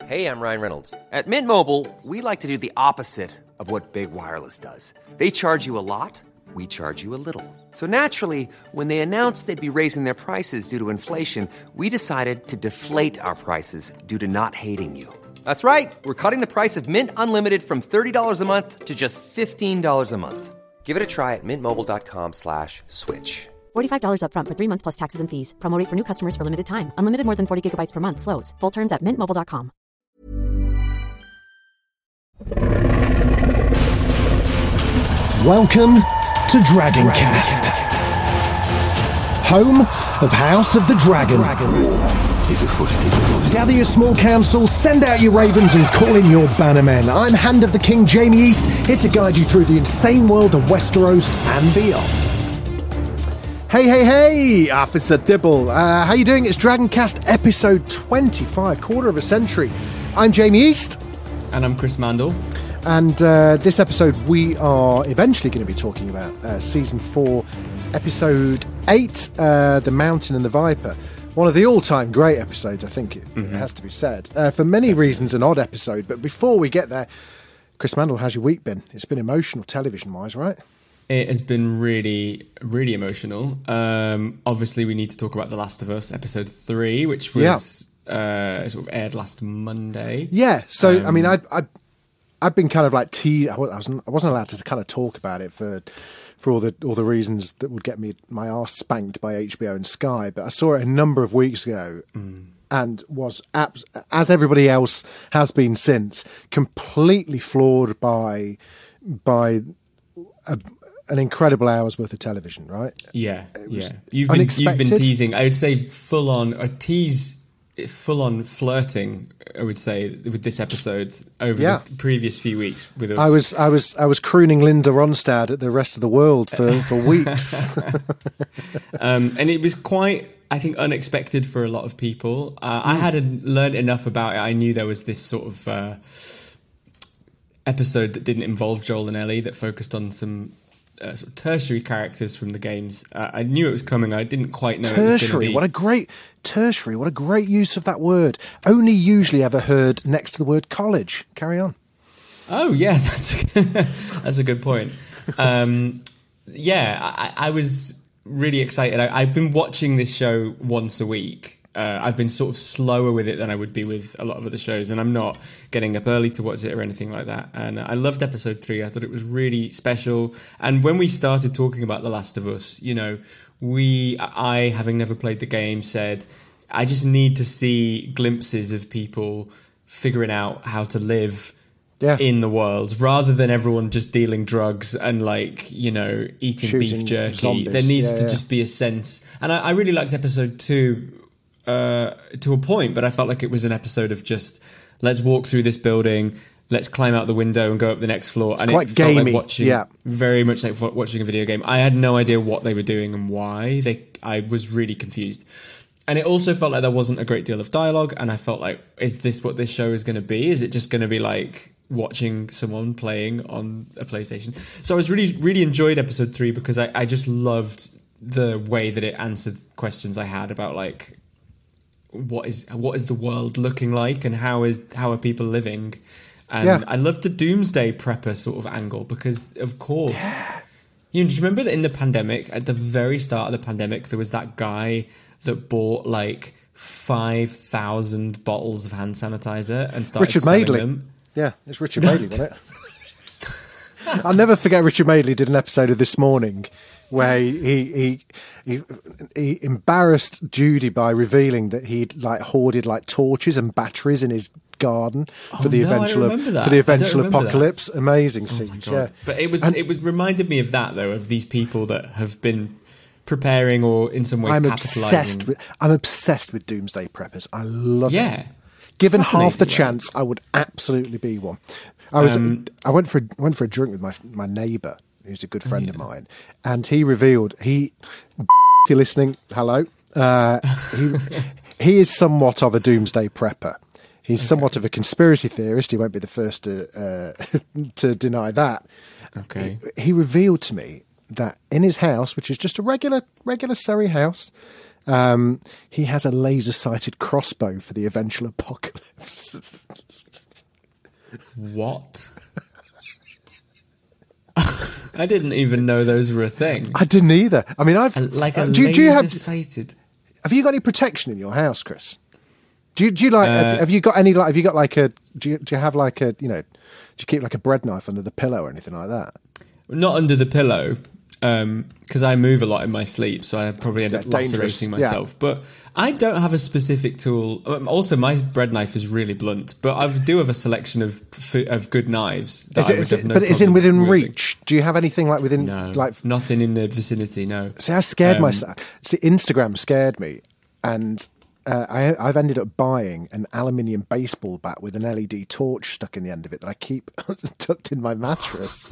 Hey, I'm Ryan Reynolds. At Mint Mobile, we like to do the opposite of what Big Wireless does. They charge you a lot, we charge you a little. So naturally, when they announced they'd be raising their prices due to inflation, we decided to deflate our prices due to not hating you. That's right. We're cutting the price of Mint Unlimited from $30 a month to just $15 a month. Give it a try at mintmobile.com/switch. $45 up front for 3 months plus taxes and fees. Promo rate for new customers for limited time. Unlimited more than 40 gigabytes per month. Slows full terms at mintmobile.com. Welcome to Dragoncast, home of House of the Dragon. Gather your small council, send out your ravens, and call in your bannermen. I'm Hand of the King Jamie East, here to guide you through the insane world of Westeros and beyond. Hey, Officer Dibble. How you doing? It's Dragoncast episode 25, quarter of a century. I'm Jamie East. And I'm Chris Mandel. And this episode we are eventually going to be talking about Season 4, Episode 8, The Mountain and the Viper. One of the all-time great episodes, I think it has to be said. For many reasons, an odd episode. But before we get there, Chris Mandel, how's your week been? It's been emotional television-wise, right? It has been really, really emotional. Obviously, we need to talk about The Last of Us, Episode 3, which was sort of aired last Monday. Yeah, so, I mean, I've been kind of like I wasn't allowed to kind of talk about it for all the reasons that would get me my arse spanked by HBO and Sky, but I saw it a number of weeks ago and was, as everybody else has been since, completely floored by an incredible hour's worth of television, right? Yeah. You've been teasing. I would say full on flirting, I would say, with this episode over the previous few weeks with us. I was crooning Linda Ronstadt at the rest of the world for weeks. And it was quite, I think, unexpected for a lot of people. I hadn't learned enough about it. I knew there was this sort of episode that didn't involve Joel and Ellie, that focused on some sort of tertiary characters from the games. I knew it was coming. I didn't quite know it was going to be. What a great use of that word. Only usually ever heard next to the word college. Carry on. Oh yeah, that's a good point. I was really excited. I've been watching this show once a week. I've been sort of slower with it than I would be with a lot of other shows, and I'm not getting up early to watch it or anything like that. And I loved episode 3. I thought it was really special. And when we started talking about The Last of Us, you know, I, having never played the game, said, I just need to see glimpses of people figuring out how to live in the world, rather than everyone just dealing drugs and, like, you know, eating beef jerky. Zombies. There needs to just be a sense. And I really liked episode 2 to a point, but I felt like it was an episode of just, let's walk through this building, let's climb out the window and go up the next floor. And quite it felt gamey. Like very much like watching a video game. I had no idea what they were doing and why. I was really confused. And it also felt like there wasn't a great deal of dialogue, and I felt like, is this what this show is going to be? Is it just going to be like watching someone playing on a PlayStation? So I was really enjoyed episode 3 because I just loved the way that it answered questions I had about, like, what is the world looking like, and how are people living? And I loved the doomsday prepper sort of angle, because of course, you just remember that in the pandemic, at the very start of the pandemic, there was that guy that bought like 5,000 bottles of hand sanitizer and started selling them. Yeah, it's Richard Madeley, wasn't it? I'll never forget Richard Madeley did an episode of This Morning where he embarrassed Judy by revealing that he'd like hoarded like torches and batteries in his garden for the eventual apocalypse. That. Amazing scenes, yeah. But it was reminded me of that, though, of these people that have been preparing or in some ways capitalising. I'm obsessed with doomsday preppers. I love it. Given half the chance, I would absolutely be one. I went for a drink with my neighbour, who's a good friend of mine, and he revealed if you're listening, hello. He is somewhat of a doomsday prepper. He's somewhat of a conspiracy theorist. He won't be the first to deny that. Okay. He revealed to me that in his house, which is just a regular Surrey house, he has a laser-sighted crossbow for the eventual apocalypse. What? I didn't even know those were a thing. I didn't either. I mean, I've do you have laser-sighted. Have you got any protection in your house, Chris? Do you like? Have you got any like? Have you got like a? Do you have like a? Do you keep like a bread knife under the pillow or anything like that? Not under the pillow, because I move a lot in my sleep, so I probably end up lacerating myself. Yeah. But I don't have a specific tool. Also, my bread knife is really blunt, but I do have a selection of good knives. That Is it within reach? Do you have anything like within? No, like nothing in the vicinity. No. See, I scared myself. See, Instagram scared me, and I've ended up buying an aluminium baseball bat with an LED torch stuck in the end of it that I keep tucked in my mattress.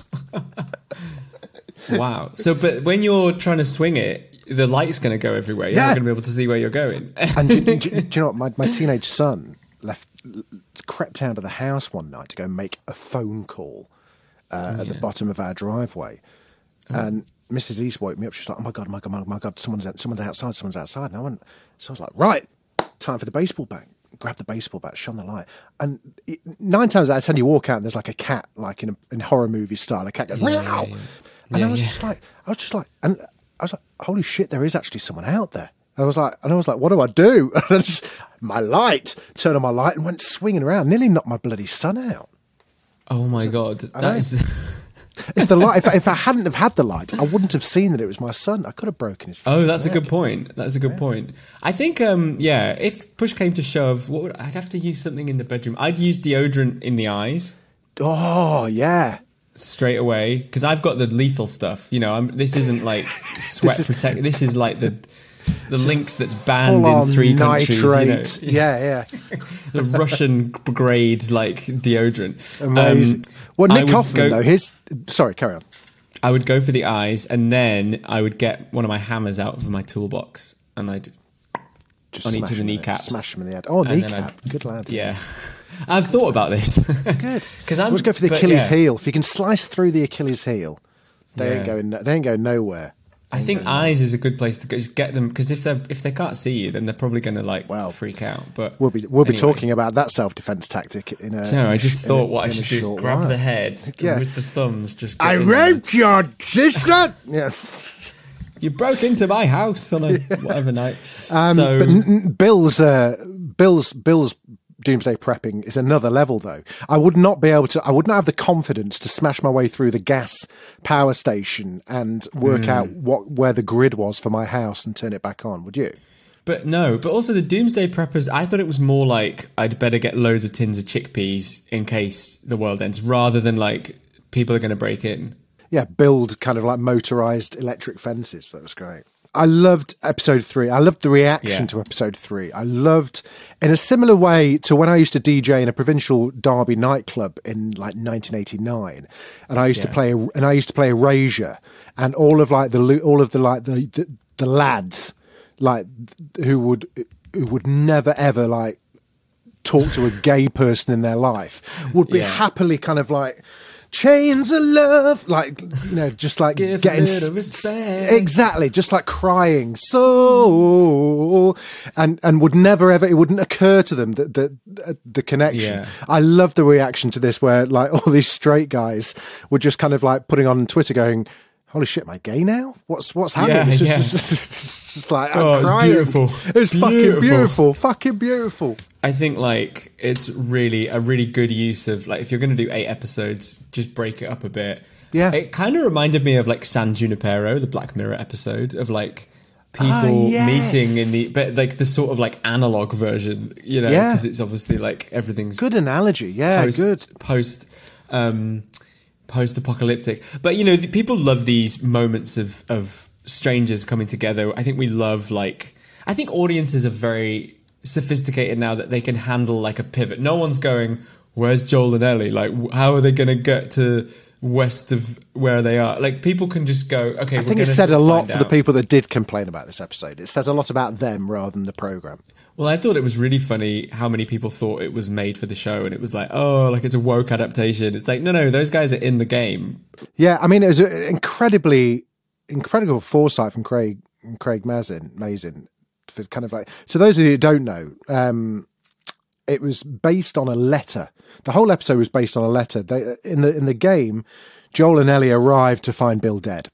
Wow. So, but when you're trying to swing it, the light's going to go everywhere. You're not going to be able to see where you're going. And do you know what? My teenage son crept out of the house one night to go make a phone call at the bottom of our driveway. And Mrs. East woke me up. She's like, oh my God, someone's outside. And so I was like, right, time for the baseball bat. Grab the baseball bat, shone the light. And 9 times out of 10, you walk out and there's like a cat, like in horror movie style. A cat goes, meow. And I was just like, holy shit, there is actually someone out there. And I was like, what do I do? And I just, turned on my light and went swinging around, nearly knocked my bloody son out. Oh my God. That is... If I hadn't have had the light, I wouldn't have seen that it was my son. I could have broken his. Oh, that's a good point. Point. I think, if push came to shove, I'd have to use something in the bedroom. I'd use deodorant in the eyes. Oh yeah, straight away, because I've got the lethal stuff. This isn't like sweat protect. This is like the Lynx that's banned in 3 countries. Yeah. The Russian grade like deodorant. Amazing. Nick Hoffman though, sorry, carry on. I would go for the eyes, and then I would get one of my hammers out of my toolbox, and I'd just on each of the kneecaps. Smash them in the head. Oh, kneecap. Good lad. Yeah. I've thought about this. Good. Because let's go for the Achilles heel. If you can slice through the Achilles heel, they ain't going nowhere. I think eyes is a good place to go. Just get them, because if they can't see you, then they're probably going to freak out. But we'll be talking about that self-defense tactic in a. I just thought what I should do is grab the head with the thumbs. Just I raped your sister. Yeah. You broke into my house on a whatever night. But Bill's doomsday prepping is another level, though. I would not have the confidence to smash my way through the gas power station and work out where the grid was for my house and turn it back on. Would you? But also the doomsday preppers, I thought it was more like I'd better get loads of tins of chickpeas in case the world ends, rather than like people are going to break in. Yeah, build kind of like motorized electric fences. That was great. I loved episode 3. I loved the reaction to episode 3. I loved, in a similar way to when I used to DJ in a provincial Derby nightclub in like 1989, and I used to play Erasure, and all of the lads like who would never ever like talk to a gay person in their life would be happily kind of like. Chains of love, like, just like give getting a bit of respect. Exactly, just like crying so, and would never ever, it wouldn't occur to them that the connection. Yeah. I love the reaction to this, where like all these straight guys were just kind of like putting on Twitter, going, "Holy shit, am I gay now? What's happening?" It's like, I'm crying. It's beautiful. It's fucking beautiful. Fucking beautiful. I think like it's really a really good use of like, if you're going to do 8 episodes, just break it up a bit. Yeah. It kind of reminded me of like San Junipero, the Black Mirror episode, of like people meeting but like the sort of like analog version, because it's obviously like everything's good analogy. Yeah, post-apocalyptic. But people love these moments of strangers coming together. I think we love I think audiences are very sophisticated now that they can handle like a pivot. No one's going, where's Joel and Ellie? Like, how are they going to get to west of where they are? Like, people can just go, okay, I think it said a lot for the people that did complain about this episode. It says a lot about them rather than the programme. Well, I thought it was really funny how many people thought it was made for the show, and it was like, oh, like it's a woke adaptation. It's like, no, those guys are in the game. Yeah, I mean, it was an incredible foresight from Craig Mazin, for kind of like, so those of you who don't know, it was based on a letter. The whole episode was based on a letter. In the game, Joel and Ellie arrive to find Bill dead.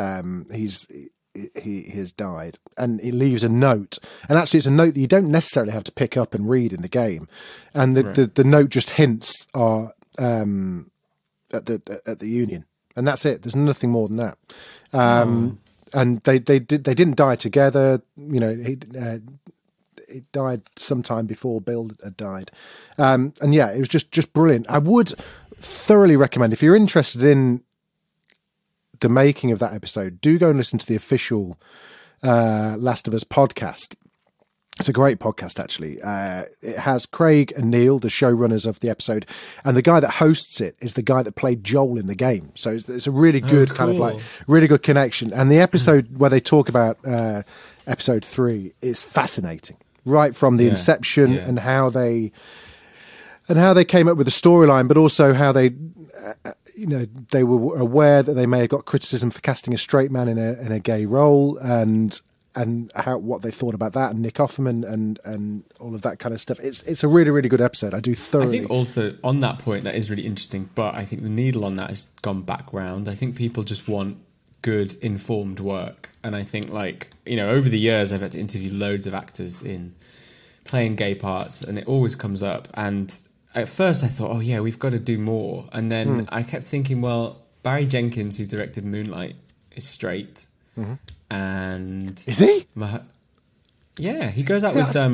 He has died, and he leaves a note. And actually, it's a note that you don't necessarily have to pick up and read in the game. And the note just hints are at the Union, and that's it. There's nothing more than that. And they didn't die together. You know, he died sometime before Bill had died. And yeah, it was just brilliant. I would thoroughly recommend, if you're interested in the making of that episode, do go and listen to the official Last of Us podcast. It's a great podcast, actually. It has Craig and Neil, the showrunners of the episode, and the guy that hosts it is the guy that played Joel in the game. So it's a really good kind of like really good connection. And the episode where they talk about episode 3 is fascinating, right from the inception and how they came up with the storyline, but also how they they were aware that they may have got criticism for casting a straight man in a gay role, and what they thought about that, and Nick Offerman and all of that kind of stuff. It's a really, really good episode. I do thoroughly. I think also on that point, that is really interesting, but I think the needle on that has gone back round. I think people just want good, informed work. And I think, like, over the years, I've had to interview loads of actors in playing gay parts, and it always comes up. And at first I thought, oh yeah, we've got to do more. And then I kept thinking, well, Barry Jenkins, who directed Moonlight, is straight. Mm-hmm. And is he? Yeah, he goes out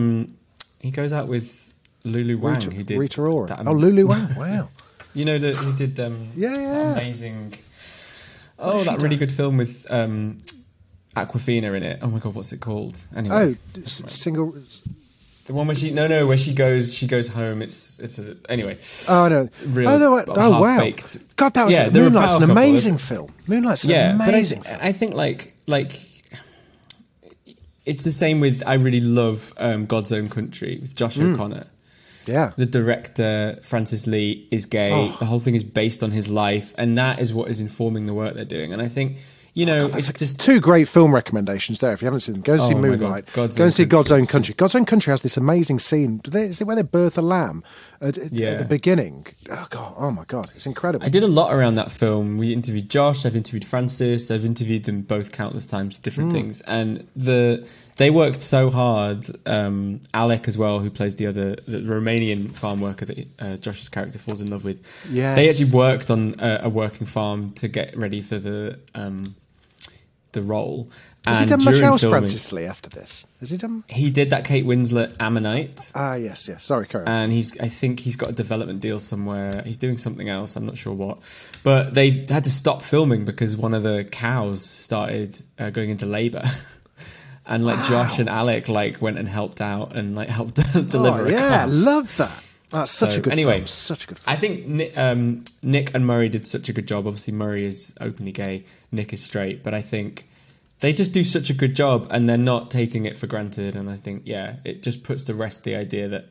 with Lulu Wang, who did Rita Ora. Lulu Wang, wow. Who did amazing. Oh, that really good film with Awkwafina in it. Oh my god, what's it called? Anyway, single. The one where she goes home. Anyway. Oh no! Wow! Baked. God, that was Moonlight's an amazing film. Moonlight's an amazing. But I think like it's the same with. I really love God's Own Country with Josh O'Connor. Yeah, the director Francis Lee is gay. Oh. The whole thing is based on his life, and that is what is informing the work they're doing. And I think. It's just 2 great film recommendations there. If you haven't seen them, go and see Moonlight. Go and see God's Own Country. God's Own Country has this amazing scene. Is it where they birth a lamb at the beginning? Oh my god, it's incredible. I did a lot around that film. We interviewed Josh. I've interviewed Francis. I've interviewed them both countless times, different things. And they worked so hard. Alec as well, who plays the Romanian farm worker that Josh's character falls in love with. Yeah, they actually worked on a working farm to get ready for the role. Has he done much else, Francis Lee, after this? Has he done? He did that Kate Winslet Ammonite. Yes. Sorry, carry on. And I think he's got a development deal somewhere. He's doing something else. I'm not sure what. But they had to stop filming because one of the cows started going into labour. And Josh and Alec went and helped out and helped deliver a calf. Yeah, love that. That's such a good film. Such a good film. I think Nick and Murray did such a good job. Obviously, Murray is openly gay. Nick is straight. But I think they just do such a good job and they're not taking it for granted. And I think, it just puts to rest the idea that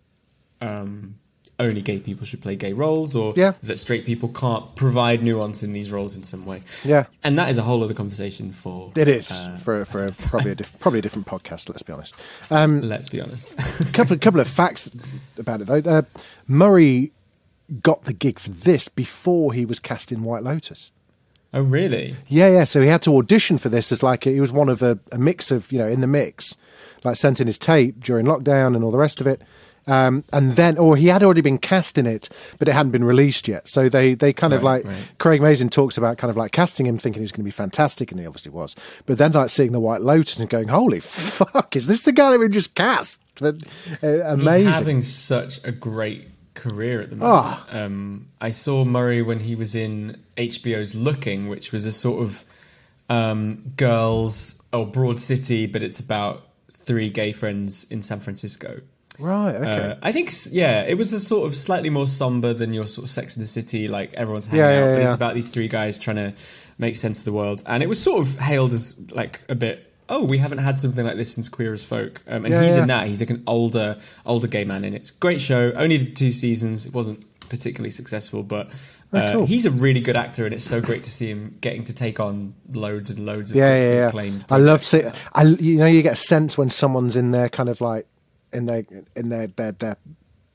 only gay people should play gay roles or that straight people can't provide nuance in these roles in some way. Yeah. And that is a whole other conversation for... It is, for probably a different podcast, let's be honest. Let's be honest. A couple of facts about it, though. Murray got the gig for this before he was cast in White Lotus. Oh, really? Yeah. So he had to audition for this as he was one of a mix of, in the mix, sent in his tape during lockdown and all the rest of it. And then, or he had already been cast in it, but it hadn't been released yet. So they kind of Craig Mazin talks about kind of casting him, thinking he was going to be fantastic, and he obviously was. But then seeing the White Lotus and going, holy fuck, is this the guy that we just cast? Amazing. He's having such a great career at the moment. I saw Murray when he was in HBO's Looking, which was a sort of Broad City, but it's about 3 gay friends in San Francisco. Right, okay. I think, it was a sort of slightly more somber than your sort of Sex and the City, everyone's hanging out, but it's about these 3 guys trying to make sense of the world. And it was sort of hailed as a bit, we haven't had something like this since Queer as Folk. And he's in that. He's an older gay man in it. It's a great show. Only did 2 seasons. It wasn't particularly successful, but cool. He's a really good actor, and it's so great to see him getting to take on loads and loads of acclaimed projects. I love seeing... you get a sense when someone's in there kind of in their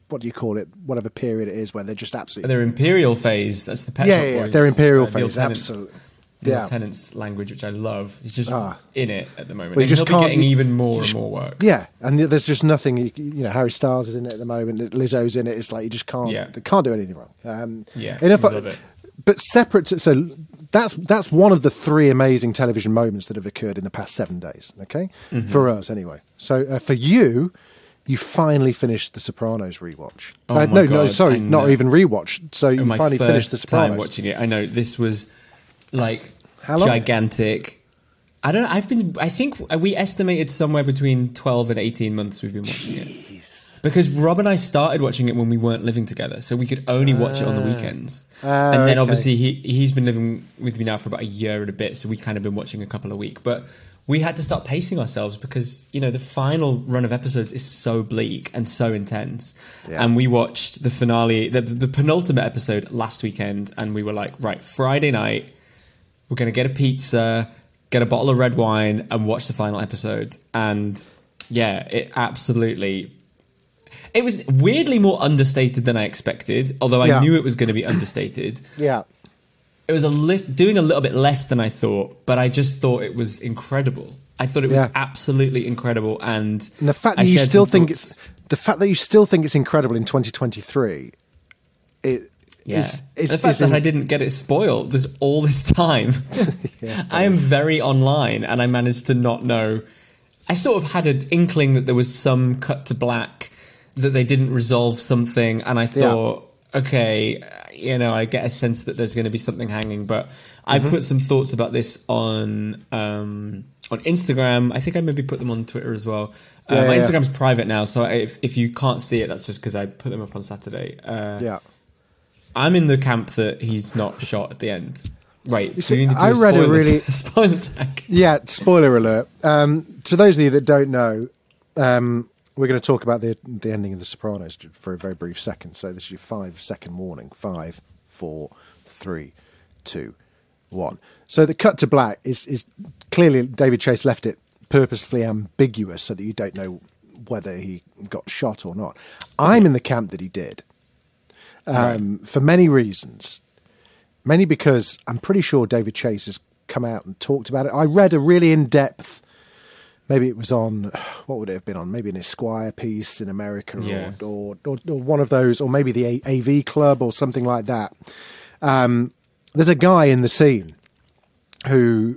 what do you call it? Whatever period it is where they're just absolutely Their Imperial phase. That's the Pet Shop Boys. Their Imperial Neil phase, Tennant's- absolutely. Neil Yeah. Tennant's language, which I love. He's just in it at the moment. Well, you And just he'll be can't- getting you- even more and more work. Yeah, and there's just nothing. Harry Styles is in it at the moment. Lizzo's in it. It's like you just can't. Yeah. They can't do anything wrong. Love it. But separate. So that's one of the 3 amazing television moments that have occurred in the past 7 days. Okay, for us anyway. So for you. You finally finished The Sopranos rewatch. Oh my no, God, sorry, I not know. even rewatch. So you My finally first finished The Sopranos. time watching it. I know this was like How long? gigantic. I don't. I think we estimated somewhere between 12 and 18 months we've been watching it. Because Rob and I started watching it when we weren't living together, so we could only watch it on the weekends. And then obviously he's been living with me now for about a year and a bit, so we kind of been watching a couple a week. But we had to start pacing ourselves because, the final run of episodes is so bleak and so intense. Yeah. And we watched the finale, the penultimate episode last weekend, and we were like, right, Friday night, we're going to get a pizza, get a bottle of red wine, and watch the final episode. And yeah, it absolutely... It was weirdly more understated than I expected, although I knew it was going to be understated. Yeah. It was doing a little bit less than I thought, but I just thought it was incredible. I thought it was absolutely incredible, and the fact that you still think it's incredible in 2023. The fact that I didn't get it spoiled this all this time. I am very online, and I managed to not know. I sort of had an inkling that there was some cut to black, that they didn't resolve something, and I thought, okay, I get a sense that there's going to be something hanging. But I put some thoughts about this on Instagram. I think I maybe put them on Twitter as well. My Instagram's private now, so if you can't see it, that's just because I put them up on Saturday. I'm in the camp that he's not shot at the end. Wait, do you need to do I read a really spoiler tag? Yeah, spoiler alert. To those of you that don't know, we're going to talk about the ending of The Sopranos for a very brief second. So this is your 5-second warning. 5, 4, 3, 2, 1. So the cut to black is clearly David Chase left it purposefully ambiguous so that you don't know whether he got shot or not. I'm in the camp that he did, for many reasons. Mainly because I'm pretty sure David Chase has come out and talked about it. I read a really in-depth, maybe it was on, what would it have been on? Maybe an Esquire piece in America or one of those, or maybe the AV Club or something like that. There's a guy in the scene who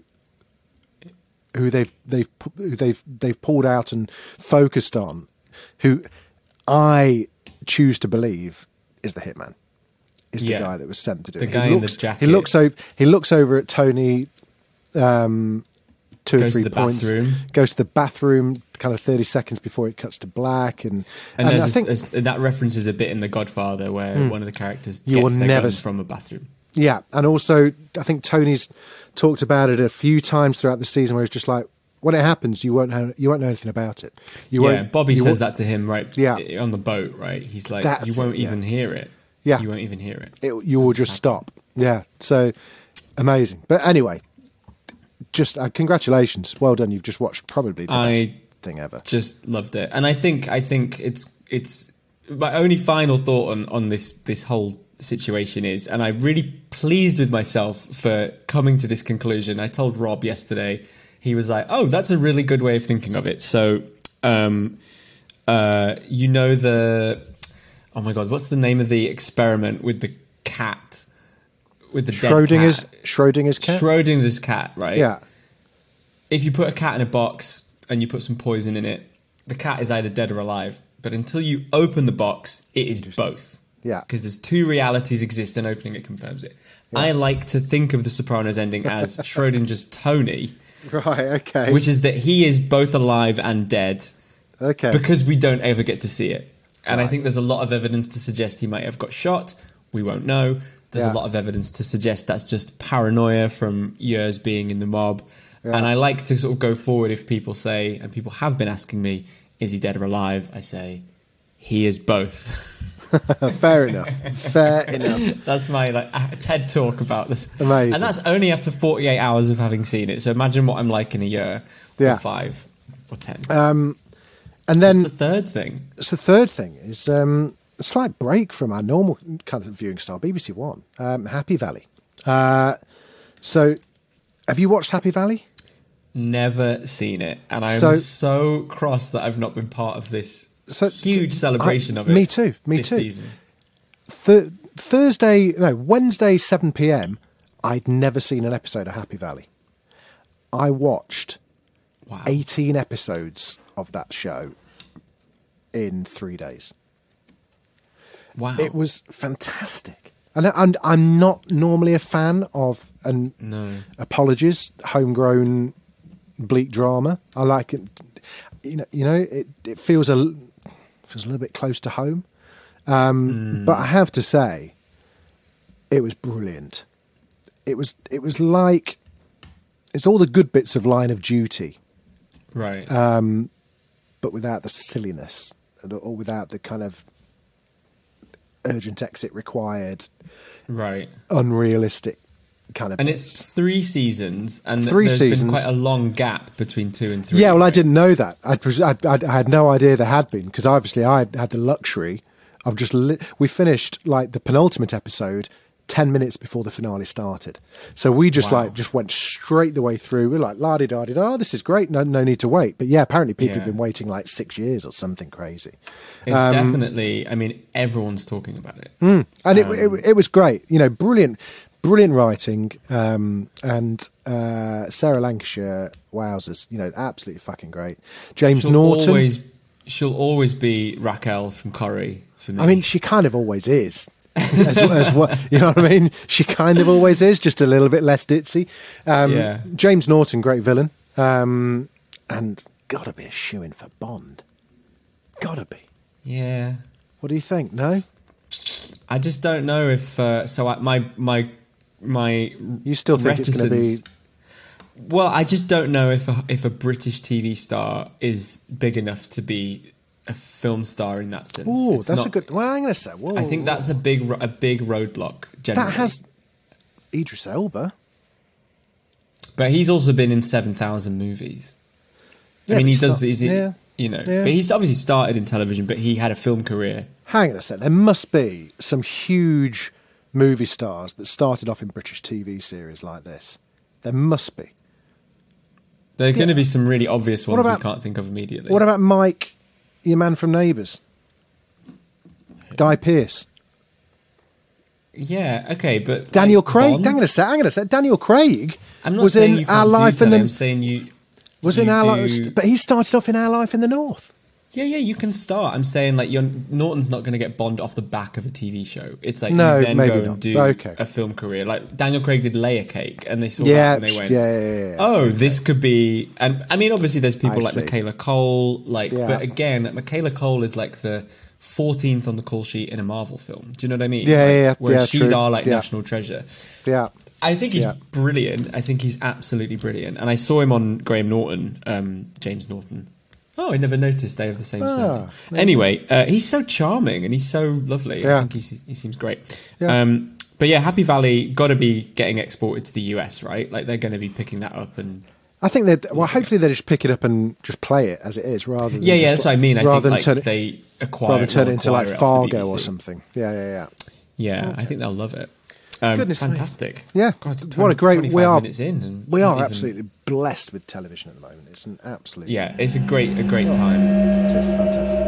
they've pulled out and focused on, who I choose to believe is the hitman. Is the guy that was sent to do it. The guy in the jacket. He looks over at Tony 2 or 3 points. Goes to the bathroom, kind of 30 seconds before it cuts to black, and I think that references a bit in The Godfather where one of the characters gets their gun from a bathroom. Yeah, and also I think Tony's talked about it a few times throughout the season where it's just like, when it happens, you won't know anything about it. Bobby says that to him on the boat, right? He's like, That's you won't even hear it. Yeah. You won't even hear it. You will just stop. Yeah. So amazing. But anyway, just congratulations. Well done. You've just watched probably the best thing ever. Just loved it. And I think it's my only final thought on this whole situation is, and I'm really pleased with myself for coming to this conclusion. I told Rob yesterday, he was like, oh, that's a really good way of thinking of it. So, oh my God, what's the name of the experiment with the cat? With the dead cat? Schrodinger's cat? Schrodinger's cat, right? Yeah. If you put a cat in a box and you put some poison in it, the cat is either dead or alive. But until you open the box, it is both. Yeah. Because there's 2 realities exist and opening it confirms it. Yeah. I like to think of the Sopranos ending as Schrodinger's Tony. Right, okay. Which is that he is both alive and dead. Okay. Because we don't ever get to see it. And I think there's a lot of evidence to suggest he might have got shot. We won't know. There's a lot of evidence to suggest that's just paranoia from years being in the mob. Yeah. And I like to sort of go forward if people say, and people have been asking me, is he dead or alive? I say, he is both. Fair enough. That's my TED talk about this. Amazing. And that's only after 48 hours of having seen it. So imagine what I'm like in a year, or 5 or 10. And then what's the third thing? So the third thing is slight break from our normal kind of viewing style, BBC One, Happy Valley. So, have you watched Happy Valley? Never seen it, and I'm so cross that I've not been part of this huge celebration of it. Me too. This season. Wednesday, 7 p.m. I'd never seen an episode of Happy Valley. I watched 18 episodes of that show in 3 days. Wow. It was fantastic. And I'm not normally a fan of apologies, homegrown bleak drama. I like it. It feels a little bit close to home. But I have to say, it was brilliant. It was like it's all the good bits of Line of Duty, right? But without the silliness or without the kind of urgent exit required, right? Unrealistic kind of. And bits. it's 3 seasons, and there's been quite a long gap between 2 and 3. Yeah, well, I didn't know that. I had no idea there had been, because obviously I had the luxury of just we finished like the penultimate episode 10 minutes before the finale started. So we just went straight the way through. We're like, la-di-da-di-da, this is great, no need to wait. But yeah, apparently people have been waiting like 6 years or something crazy. It's definitely, I mean, everyone's talking about it. And it was great. Brilliant writing. And Sarah Lancashire, wowzers, absolutely fucking great. James Norton. She'll always be Raquel from Corrie for me. I mean, she kind of always is. as well, you know what I mean? She kind of always is, just a little bit less ditzy. James Norton, great villain. And gotta be a shoo-in for Bond. Gotta be. Yeah. What do you think? No? I just don't know if... my you still think it's going to be... Well, I just don't know if a British TV star is big enough to be a film star in that sense. Oh, that's a good... Well, I'm going to say... I think that's a big roadblock, generally. That has Idris Elba. But he's also been in 7,000 movies. Yeah, I mean, he does... Yeah. But he's obviously started in television, but he had a film career. Hang on a sec. There must be some huge movie stars that started off in British TV series like this. There must be. There are going to be some really obvious ones we can't think of immediately. What about Mike, your man from Neighbours? Guy Pearce. Yeah, okay, but... Daniel Craig. Bond? Hang on a sec. Daniel Craig I'm not was saying in you Our can't Life do in the... I'm saying you... Was in Our Life... But he started off in Our Life in the North. Yeah, you can start. I'm saying, like, Norton's not going to get Bond off the back of a TV show. It's like you then go and do a film career. Like, Daniel Craig did Layer Cake, and they saw that and they went, oh, this could be... And, I mean, obviously there's people like Michaela Cole, but again, Michaela Cole is like the 14th on the call sheet in a Marvel film. Do you know what I mean? Whereas she's our, national treasure. Yeah. I think he's brilliant. I think he's absolutely brilliant. And I saw him on Graham Norton, James Norton. Oh, I never noticed they have the same surname. Anyway, he's so charming and he's so lovely. I think he seems great. Yeah. But yeah, Happy Valley got to be getting exported to the US, right? Like they're going to be picking that up and... I think that hopefully they just pick it up and just play it as it is, rather than that's what I mean. I think they acquire rather than turn it into like Fargo or something. Yeah. Yeah, okay. I think they'll love it. Goodness, fantastic! Yeah, God, what a great! We are minutes in, and we are absolutely blessed with television at the moment. It's an absolute it's a great time. It's fantastic.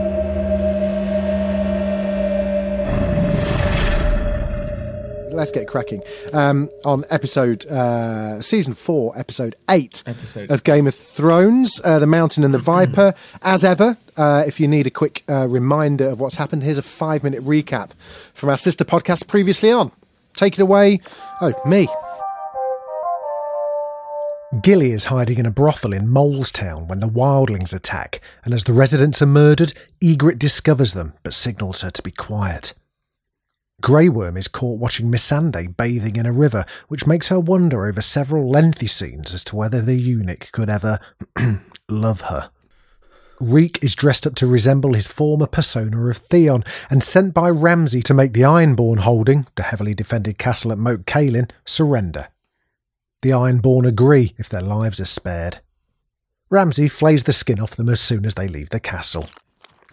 Let's get cracking on episode season 4, episode 8 of Game of Thrones, The Mountain and the Viper. As ever, if you need a quick reminder of what's happened, here's a 5-minute recap from our sister podcast previously on. Take it away. Oh, me. Gilly is hiding in a brothel in Molestown when the wildlings attack, and as the residents are murdered, Ygritte discovers them but signals her to be quiet. Grey Worm is caught watching Missandei bathing in a river, which makes her wonder over several lengthy scenes as to whether the eunuch could ever love her. Reek is dressed up to resemble his former persona of Theon and sent by Ramsay to make the Ironborn holding the heavily defended castle at Moat Cailin surrender. The Ironborn agree if their lives are spared. Ramsay flays the skin off them as soon as they leave the castle.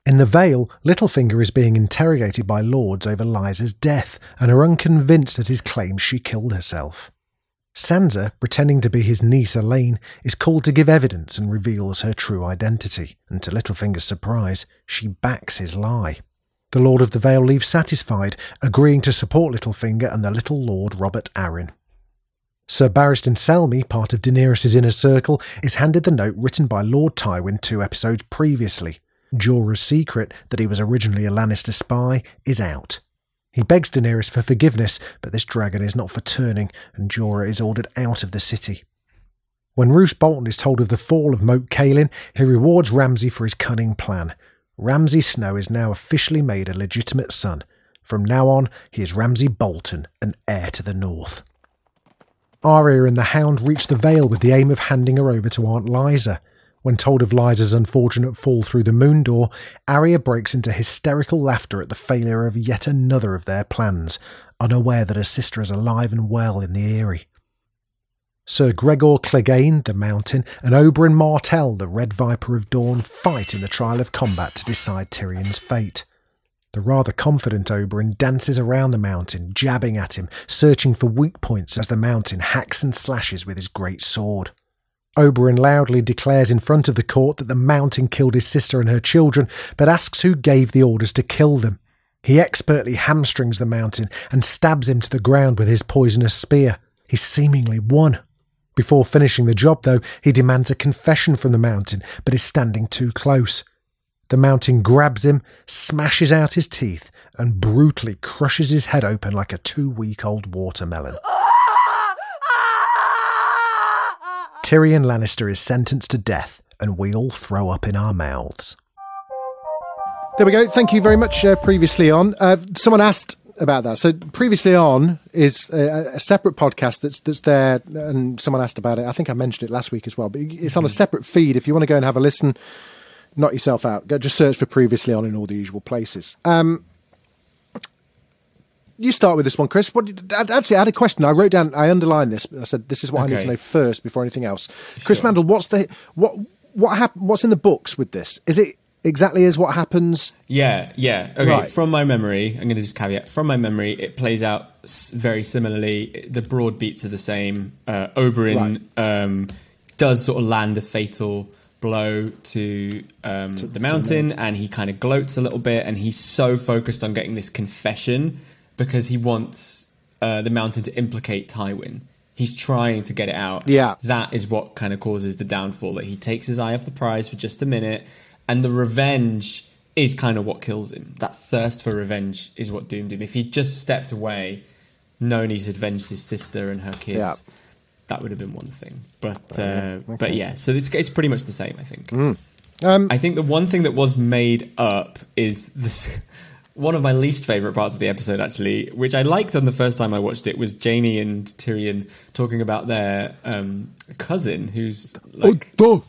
In the Vale, Littlefinger is being interrogated by lords over Lysa's death and are unconvinced at his claims she killed herself. Sansa, pretending to be his niece Elaine, is called to give evidence and reveals her true identity, and to Littlefinger's surprise, she backs his lie. The Lord of the Vale leaves satisfied, agreeing to support Littlefinger and the Little Lord Robert Arryn. Sir Barristan Selmy, part of Daenerys' inner circle, is handed the note written by Lord Tywin 2 episodes previously. Jorah's secret, that he was originally a Lannister spy, is out. He begs Daenerys for forgiveness, but this dragon is not for turning, and Jorah is ordered out of the city. When Roose Bolton is told of the fall of Moat Cailin, he rewards Ramsay for his cunning plan. Ramsay Snow is now officially made a legitimate son. From now on, he is Ramsay Bolton, an heir to the north. Arya and the Hound reach the Vale with the aim of handing her over to Aunt Lysa. When told of Lysa's unfortunate fall through the moon door, Arya breaks into hysterical laughter at the failure of yet another of their plans, unaware that her sister is alive and well in the Eyrie. Sir Gregor Clegane, the Mountain, and Oberyn Martell, the Red Viper of Dawn, fight in the trial of combat to decide Tyrion's fate. The rather confident Oberyn dances around the Mountain, jabbing at him, searching for weak points as the Mountain hacks and slashes with his great sword. Oberyn loudly declares in front of the court that the Mountain killed his sister and her children, but asks who gave the orders to kill them. He expertly hamstrings the Mountain and stabs him to the ground with his poisonous spear. He seemingly won. Before finishing the job, though, he demands a confession from the Mountain, but is standing too close. The Mountain grabs him, smashes out his teeth, and brutally crushes his head open like a 2-week-old watermelon. Tyrion Lannister is sentenced to death, and we all throw up in our mouths. There we go. Thank you very much. Previously on, someone asked about that. So Previously On is a separate podcast that's there, and someone asked about it. I think I mentioned it last week as well, but it's on a separate feed. If you want to go and have a listen, knock yourself out. Go just search for Previously On in all the usual places. You start with this one, Chris. Actually, I had a question. I wrote down, I underlined this. I said, this is what I need to know first before anything else. Chris Mandel, what's in the books with this? Is it exactly as what happens? Yeah. Okay, right. From my memory, I'm going to just caveat. From my memory, it plays out very similarly. The broad beats are the same. Oberyn does sort of land a fatal blow to the Mountain, and he kind of gloats a little bit, and he's so focused on getting this confession because he wants the Mountain to implicate Tywin. He's trying to get it out. Yeah. That is what kind of causes the downfall, that he takes his eye off the prize for just a minute, and the revenge is kind of what kills him. That thirst for revenge is what doomed him. If he'd just stepped away, known he's avenged his sister and her kids, that would have been one thing. But yeah, so it's pretty much the same, I think. I think the one thing that was made up is this. One of my least favourite parts of the episode, actually, which I liked on the first time I watched it, was Jaime and Tyrion talking about their cousin, who's like...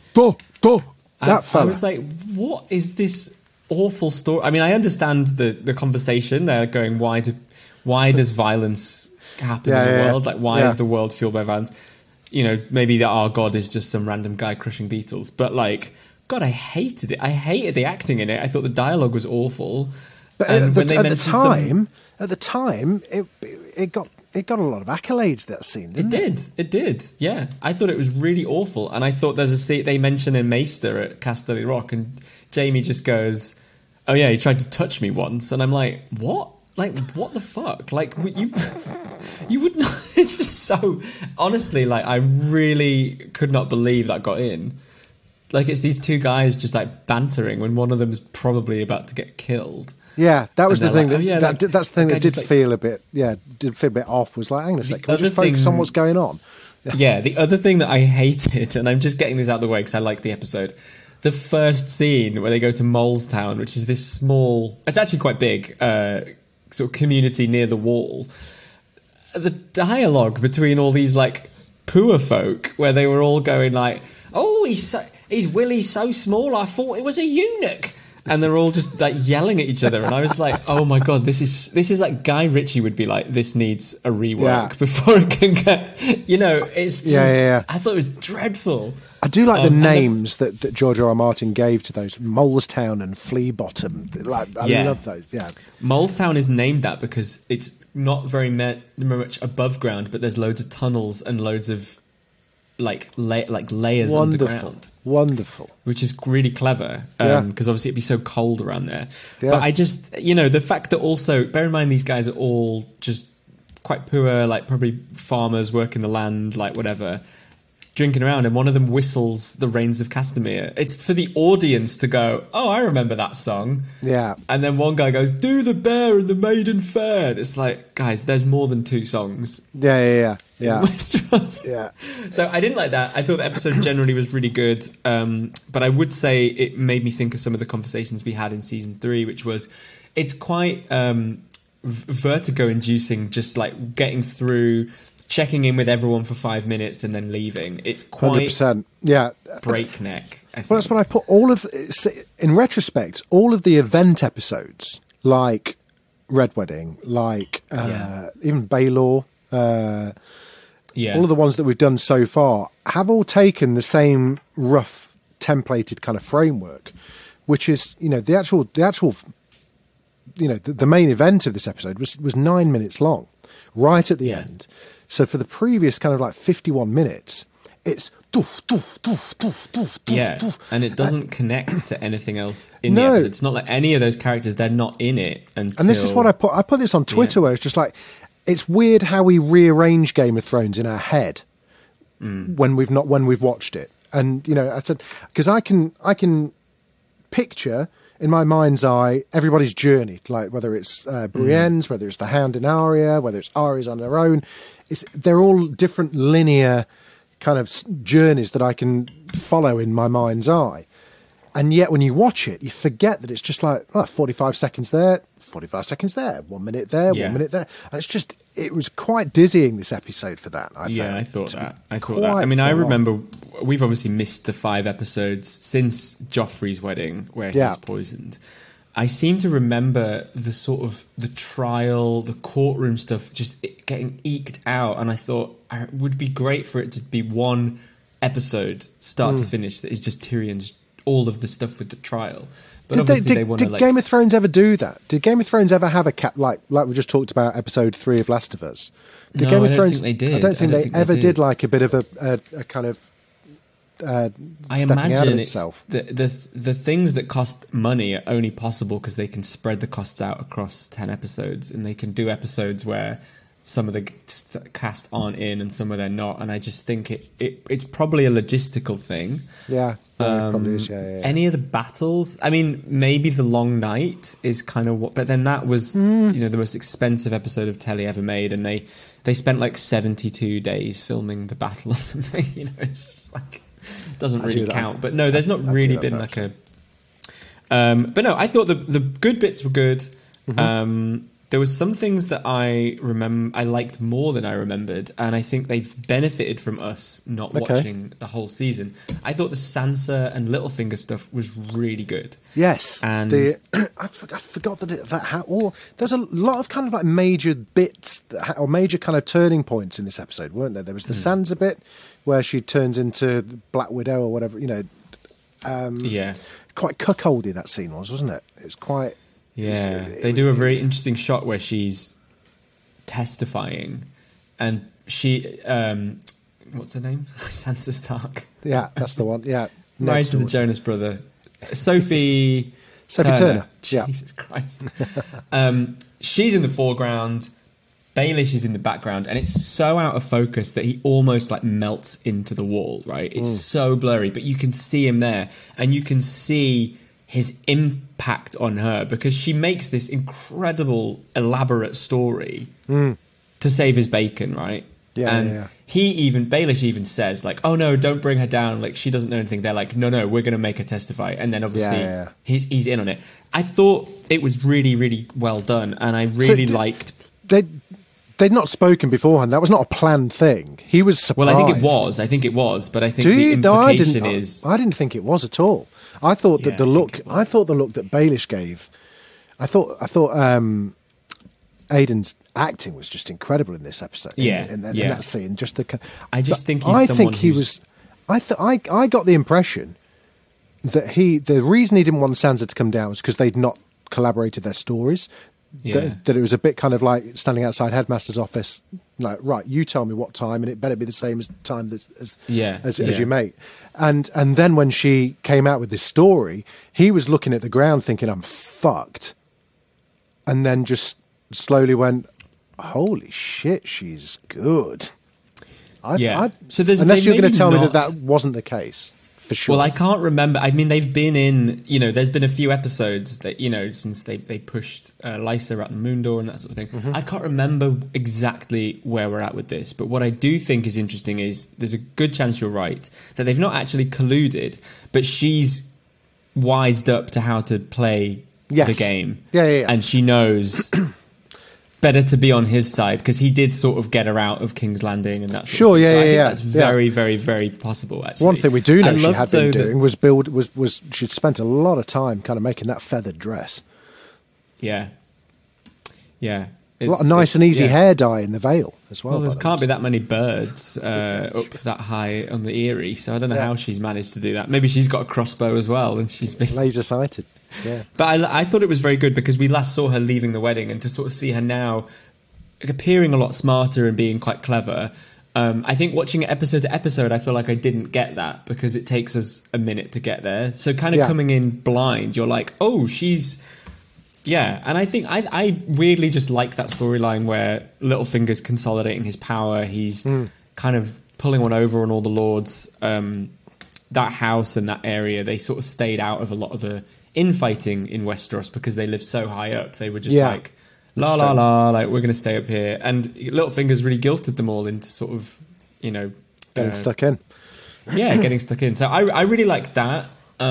That fella. I was like, what is this awful story? I mean, I understand the conversation. They're going, why does violence happen in the world? Like, why is the world fueled by violence? You know, maybe our god is just some random guy crushing beetles. But, like, God, I hated it. I hated the acting in it. I thought the dialogue was awful. But at the time, it got a lot of accolades, that scene, didn't it? It did, yeah. I thought it was really awful, and I thought there's a scene they mention in Maester at Casterly Rock, and Jaime just goes, "Oh yeah, he tried to touch me once," and I'm like, "What? Like, what the fuck? Like, you would not." It's just so honestly, like, I really could not believe that got in. Like, it's these two guys just like bantering when one of them is probably about to get killed. Yeah, that was the thing. That's the thing that did feel a bit off. Was like, hang on a sec, can we just focus on what's going on? Yeah, the other thing that I hated, and I'm just getting this out of the way because I like the episode. The first scene where they go to Molestown, which is this small, it's actually quite big, sort of community near the wall. The dialogue between all these like poor folk, where they were all going like, "Oh, he's Willie's so small, I thought it was a eunuch." and they're all just like yelling at each other, and I was like, oh my god, this is like Guy Ritchie would be like, this needs a rework before it can get, it's just, I thought it was dreadful. I do like the names that George R. R. Martin gave to those, Molestown and Flea Bottom. I love those. Yeah, Molestown is named that because it's not very much above ground, but there's loads of tunnels and loads of layers underground. Wonderful. Which is really clever, because obviously it'd be so cold around there. Yeah. But I just, the fact that also, bear in mind these guys are all just quite poor, like probably farmers working the land, like whatever, drinking around, and one of them whistles The Rains of Castamere. It's for the audience to go, oh, I remember that song. Yeah. And then one guy goes, do the bear and the maiden fair. And it's like, guys, there's more than 2 songs. Yeah. Westeros. Yeah. So I didn't like that. I thought the episode generally was really good. But I would say it made me think of some of the conversations we had in season 3, which was, it's quite vertigo inducing, just like getting through, checking in with everyone for 5 minutes and then leaving. It's quite 100%. Yeah. breakneck. I think. Well, that's what I put in retrospect, all of the event episodes, like Red Wedding, like even Baelor, all of the ones that we've done so far have all taken the same rough templated kind of framework, which is, the actual the main event of this episode was 9 minutes long, right at the end. So for the previous kind of like 51 minutes, it's doof, doof, doof, doof, doof, doof, doof. And it doesn't connect to anything else in the episode. It's not like any of those characters, they're not in it until... And this is what I put this on Twitter, where it's just like, it's weird how we rearrange Game of Thrones in our head when we've watched it. And, I said, because I can picture in my mind's eye everybody's journey, like whether it's Brienne's, whether it's the Hound and Arya, whether it's Arya's on her own. They're all different linear kind of journeys that I can follow in my mind's eye. And yet when you watch it, you forget that it's just like 45 seconds there, 45 seconds there, 1 minute there, 1 minute there. And it was quite dizzying, this episode, for that. I thought that. I mean, I remember we've obviously missed the 5 episodes since Joffrey's wedding where he's poisoned. I seem to remember the sort of the trial, the courtroom stuff just getting eked out. And I thought it would be great for it to be one episode, start to finish, that is just Tyrion's, all of the stuff with the trial. But obviously they want to Did Game of Thrones ever do that? Did Game of Thrones ever have a cap like we just talked about episode 3 of Last of Us? No, I don't think they did. I don't think they ever did like a bit of a kind of I imagine it's the things that cost money are only possible because they can spread the costs out across 10 episodes, and they can do episodes where some of the cast aren't in and some of them not. And I just think it's probably a logistical thing. Yeah, it probably is. Yeah. Any of the battles? I mean, maybe the Long Night is kind of what, but then that was the most expensive episode of telly ever made, and they spent like 72 days filming the battle or something. It's just like, doesn't really count. But no, there's not really been like a. But no, I thought the good bits were good. Mm-hmm. There was some things that I liked more than I remembered, and I think they've benefited from us not watching the whole season. I thought the Sansa and Littlefinger stuff was really good. Yes, and I forgot there's a lot of kind of like major bits or major kind of turning points in this episode, weren't there? There was the Sansa bit where she turns into Black Widow or whatever, quite cuckoldy that scene wasn't it? It was quite. Yeah, they do a very interesting shot where she's testifying, and she, what's her name? Sansa Stark. Yeah, that's the one. Yeah, married to the Jonas brother, Sophie Turner. Jesus Christ. She's in the foreground. Baelish is in the background, and it's so out of focus that he almost like melts into the wall. Right? It's so blurry, but you can see him there, and you can see his impact on her because she makes this incredible, elaborate story to save his bacon, right? Yeah. Baelish even says like, "Oh no, don't bring her down. Like she doesn't know anything." They're like, "No, we're going to make her testify." And then obviously he's in on it. I thought it was really, really well done, and I really liked. they'd not spoken beforehand. That was not a planned thing. He was surprised. Well, I think it was. But I think Do the you? No, implication is... I didn't think it was at all. I thought that Yeah, the I look. think it was. I thought the look that Baelish gave. I thought Aidan's acting was just incredible in this episode. In that scene. Just the. I just but think he's I someone think he who's- was. I got the impression that the reason he didn't want Sansa to come down was because they'd not collaborated their stories. Yeah. That it was a bit kind of like standing outside Headmaster's office, like, right, you tell me what time, and it better be the same as the time as your mate. And then when she came out with this story, he was looking at the ground thinking, I'm fucked. And then just slowly went, holy shit, she's good. So there's unless you're going maybe to tell me not- that wasn't the case. For sure. Well, I can't remember. I mean, they've been in, there's been a few episodes that, since they pushed Lysa out the moon door and that sort of thing. Mm-hmm. I can't remember exactly where we're at with this, but what I do think is interesting is there's a good chance you're right, that they've not actually colluded, but she's wised up to how to play Yes. the game. Yeah. And she knows better to be on his side, because he did sort of get her out of King's Landing and that sort Sure, of thing. yeah, So I think yeah, that's yeah. very, very, very possible, actually. One thing we do know I she loved, had though, been that- doing was she'd spent a lot of time kind of making that feathered dress. Yeah. Yeah. A lot of nice and easy yeah. hair dye in the Vale as well. Well, there by the can't be looks. that many birds up that high on the Erie, so I don't know Yeah. how she's managed to do that. Maybe she's got a crossbow as well, and she's been... Laser sighted. Yeah. But I thought it was very good because we last saw her leaving the wedding, and to sort of see her now appearing a lot smarter and being quite clever. I think watching it episode to episode, I feel like I didn't get that because it takes us a minute to get there. So kind of Yeah. coming in blind, you're like, oh, she's... Yeah, and I think I weirdly just like that storyline where Littlefinger's consolidating his power. He's kind of pulling one over on all the lords. That house and that area, they sort of stayed out of a lot of the infighting in Westeros because they lived so high up. They were just Yeah. like, la, la, la, like, we're going to stay up here. And Littlefinger's really guilted them all into sort of, Getting stuck in. yeah, getting stuck in. So I really liked that.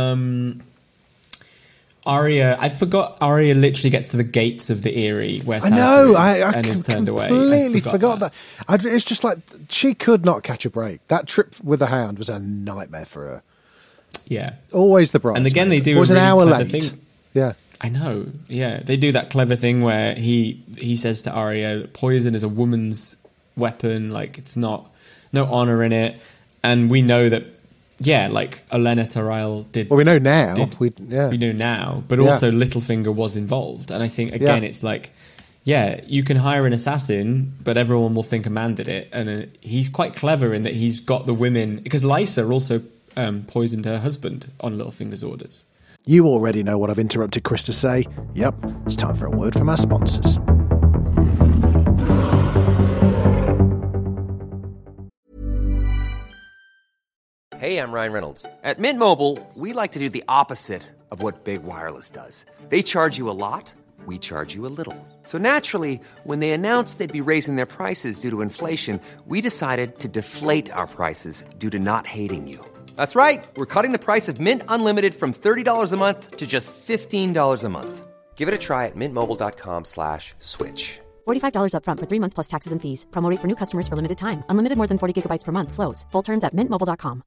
Arya, I forgot Arya literally gets to the gates of the Eyrie where Sansa I know. is I and is turned away. completely I forgot that. It's just like she could not catch a break. That trip with the Hound was a nightmare for her. Yeah. Always the bright. And again, they do It was a an really hour clever late. thing. Yeah. I know, yeah. They do that clever thing where he says to Arya, poison is a woman's weapon, like it's not, no honour in it. And we know that, yeah, like Olenna Tyrell did. Well, we know now. We know now, but Yeah. also Littlefinger was involved. And I think, again, Yeah. it's like, yeah, you can hire an assassin, but everyone will think a man did it. And he's quite clever in that he's got the women, because Lysa also poisoned her husband on Littlefinger's orders. You already know what I've interrupted Chris to say. Yep, it's time for a word from our sponsors. Hey, I'm Ryan Reynolds. At Mint Mobile, we like to do the opposite of what Big Wireless does. They charge you a lot, we charge you a little. So naturally, when they announced they'd be raising their prices due to inflation, we decided to deflate our prices due to not hating you. That's right. We're cutting the price of Mint Unlimited from $30 a month to just $15 a month. Give it a try at mintmobile.com/switch. $45 upfront for 3 months plus taxes and fees. Promo rate for new customers for limited time. Unlimited more than 40 gigabytes per month. Slows full terms at mintmobile.com.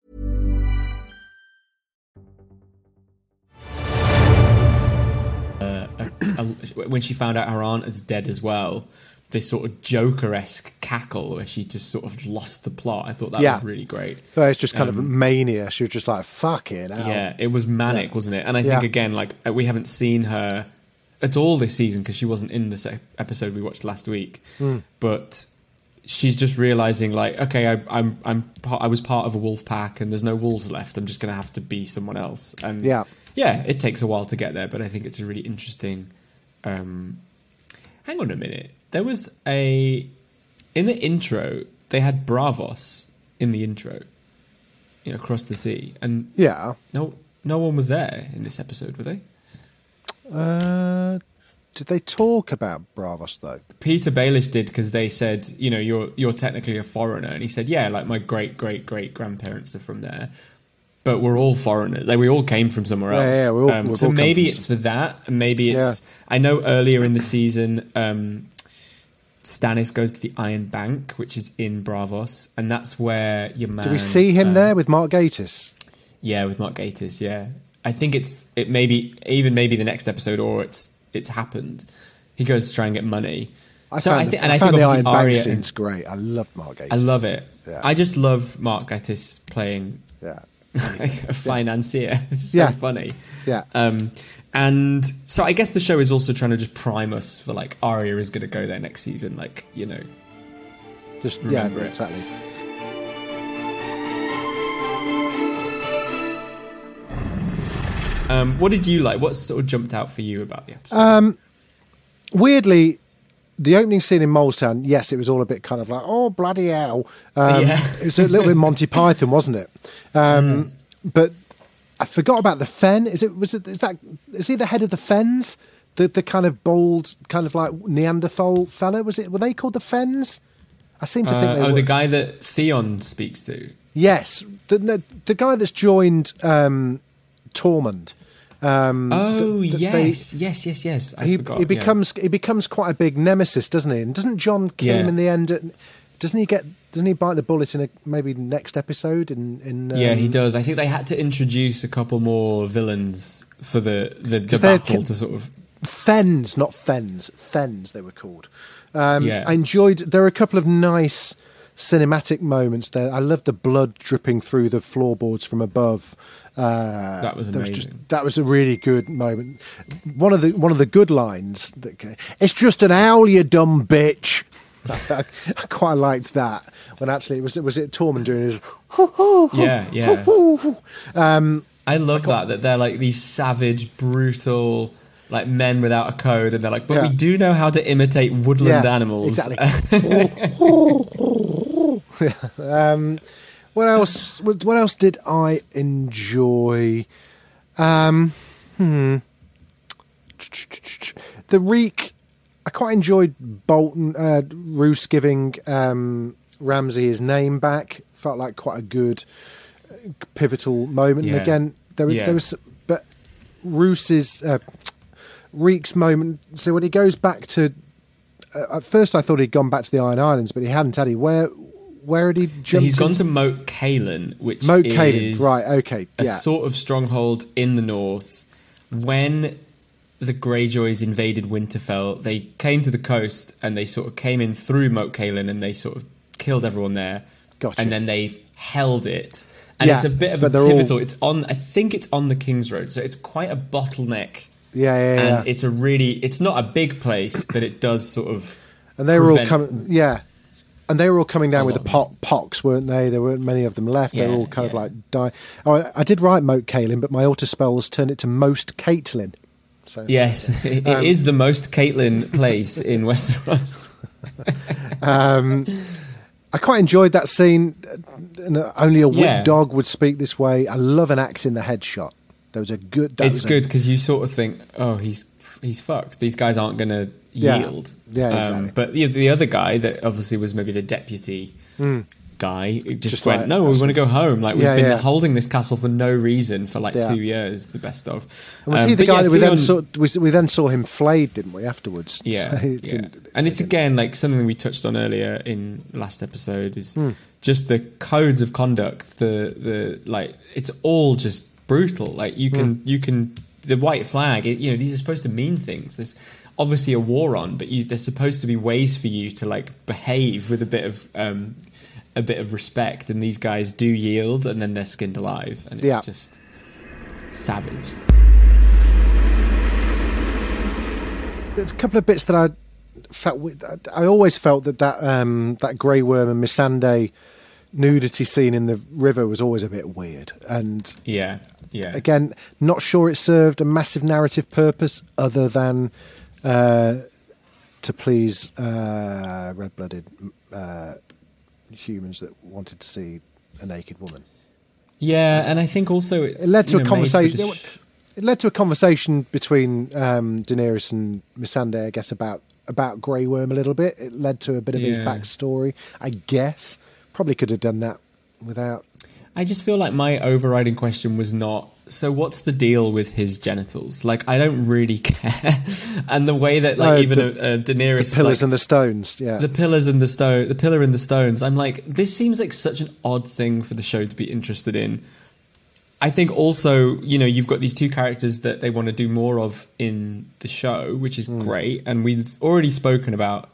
When she found out her aunt is dead as well, this sort of Joker-esque cackle where she just sort of lost the plot. I thought that was really great. So it's just kind of mania. She was just like, fucking hell. Yeah, it was manic, wasn't it? And I think, again, like, we haven't seen her at all this season because she wasn't in this episode we watched last week. But she's just realizing, like, okay, I was part of a wolf pack and there's no wolves left. I'm just going to have to be someone else. And yeah, it takes a while to get there, but I think it's a really interesting... hang on a minute. There was in the intro, they had Bravos in the intro, across the sea. And no one was there in this episode, were they? Did they talk about Bravos though? Peter Baelish did, because they said, you're technically a foreigner, and he said, yeah, like my great great great grandparents are from there, but we're all foreigners. Like we all came from somewhere else. Yeah, we've so all maybe come it's for that, and maybe it's. I know earlier in the season, Stannis goes to the Iron Bank, which is in Braavos, and that's where your man... Do we see him there with Mark Gatiss? Yeah, with Mark Gatiss, yeah. I think it maybe the next episode, or it's happened. He goes to try and get money. I found the Iron Bank scene's great. I love Mark Gatiss. I love it. Yeah. I just love Mark Gatiss playing like a financier. It's so funny. Yeah. And so I guess the show is also trying to just prime us for like Arya is going to go there next season. Like, you know, just remember it. Exactly. What did you like? What sort of jumped out for you about the episode? Weirdly, the opening scene in Molestown, yes, it was all a bit kind of like, oh, bloody hell. It was a little bit Monty Python, wasn't it? But I forgot about the Fen. Is he the head of the Fens? The kind of bold, kind of like Neanderthal fella? Were they called the Fens? I seem to think they were. The guy that Theon speaks to. Yes. The guy that's joined Tormund. Yes. I forgot. He becomes quite a big nemesis, doesn't he? And doesn't Jon kill him in the end? Doesn't he bite the bullet in maybe next episode? Yeah, he does. I think they had to introduce a couple more villains for the battle to sort of... Fens, not Fens. Fens, they were called. I enjoyed... There are a couple of nice cinematic moments there. I love the blood dripping through the floorboards from above. That was amazing. That was a really good moment. One of the good lines. It's just an owl, you dumb bitch. I quite liked that. When actually was it Tormund doing his? Yeah. I love that they're like these savage, brutal, like men without a code, and they're like, but we do know how to imitate woodland animals. Exactly. What else did I enjoy? The Reek. I quite enjoyed Bolton Roose giving Ramsay his name back. Felt like quite a good pivotal moment. Yeah. And again, there was, but Roose's Reek's moment. So when he goes back to, at first I thought he'd gone back to the Iron Islands, but he hadn't. Had he? Where had he jumped? So he's gone to Moat Cailin, which is right. Okay, a sort of stronghold in the north. When the Greyjoys invaded Winterfell, they came to the coast and they sort of came in through Moat Cailin and they sort of killed everyone there. Gotcha. And then they've held it. And it's a bit of a pivotal. I think it's on the King's Road, so it's quite a bottleneck. Yeah. And it's not a big place, but it does sort of. And they were all coming. Yeah. And they were all coming down with the pox, weren't they? There weren't many of them left. They were all kind of like dying. Oh, I did write Moat Cailin, but my autospells turned it to Most Caitlin. So, yes, it is the most Caitlin place in Westeros. I quite enjoyed that scene. Only a whipped dog would speak this way. I love an axe in the head shot. There was a good. It's good because you sort of think, oh, he's fucked. These guys aren't going to yield. Yeah, exactly. But the other guy that obviously was maybe the deputy guy just went, no, we want to go home. Like we've been holding this castle for no reason for like 2 years. The best of. And was he the guy that we then saw him flayed, didn't we? Afterwards. Yeah, and it's again like something we touched on earlier in the last episode is just the codes of conduct. The like it's all just brutal. Like you can the white flag. These are supposed to mean things. There's obviously a war on, but there's supposed to be ways for you to like behave with a bit of respect, and these guys do yield, and then they're skinned alive, and it's just savage. A couple of bits that I felt. I always felt that Grey Worm and Missandei nudity scene in the river was always a bit weird, and again, not sure it served a massive narrative purpose other than to please red-blooded humans that wanted to see a naked woman. Yeah, and I think also it led to a conversation. It led to a conversation between Daenerys and Missandei, I guess, about Grey Worm a little bit. It led to a bit of his backstory, I guess. Probably could have done that without. I just feel like my overriding question was not, so what's the deal with his genitals? Like, I don't really care. And the way that, like, Daenerys... The pillars and the stones, yeah. The pillars and the pillar and the stones. I'm like, this seems like such an odd thing for the show to be interested in. I think also, you've got these two characters that they want to do more of in the show, which is great. And we've already spoken about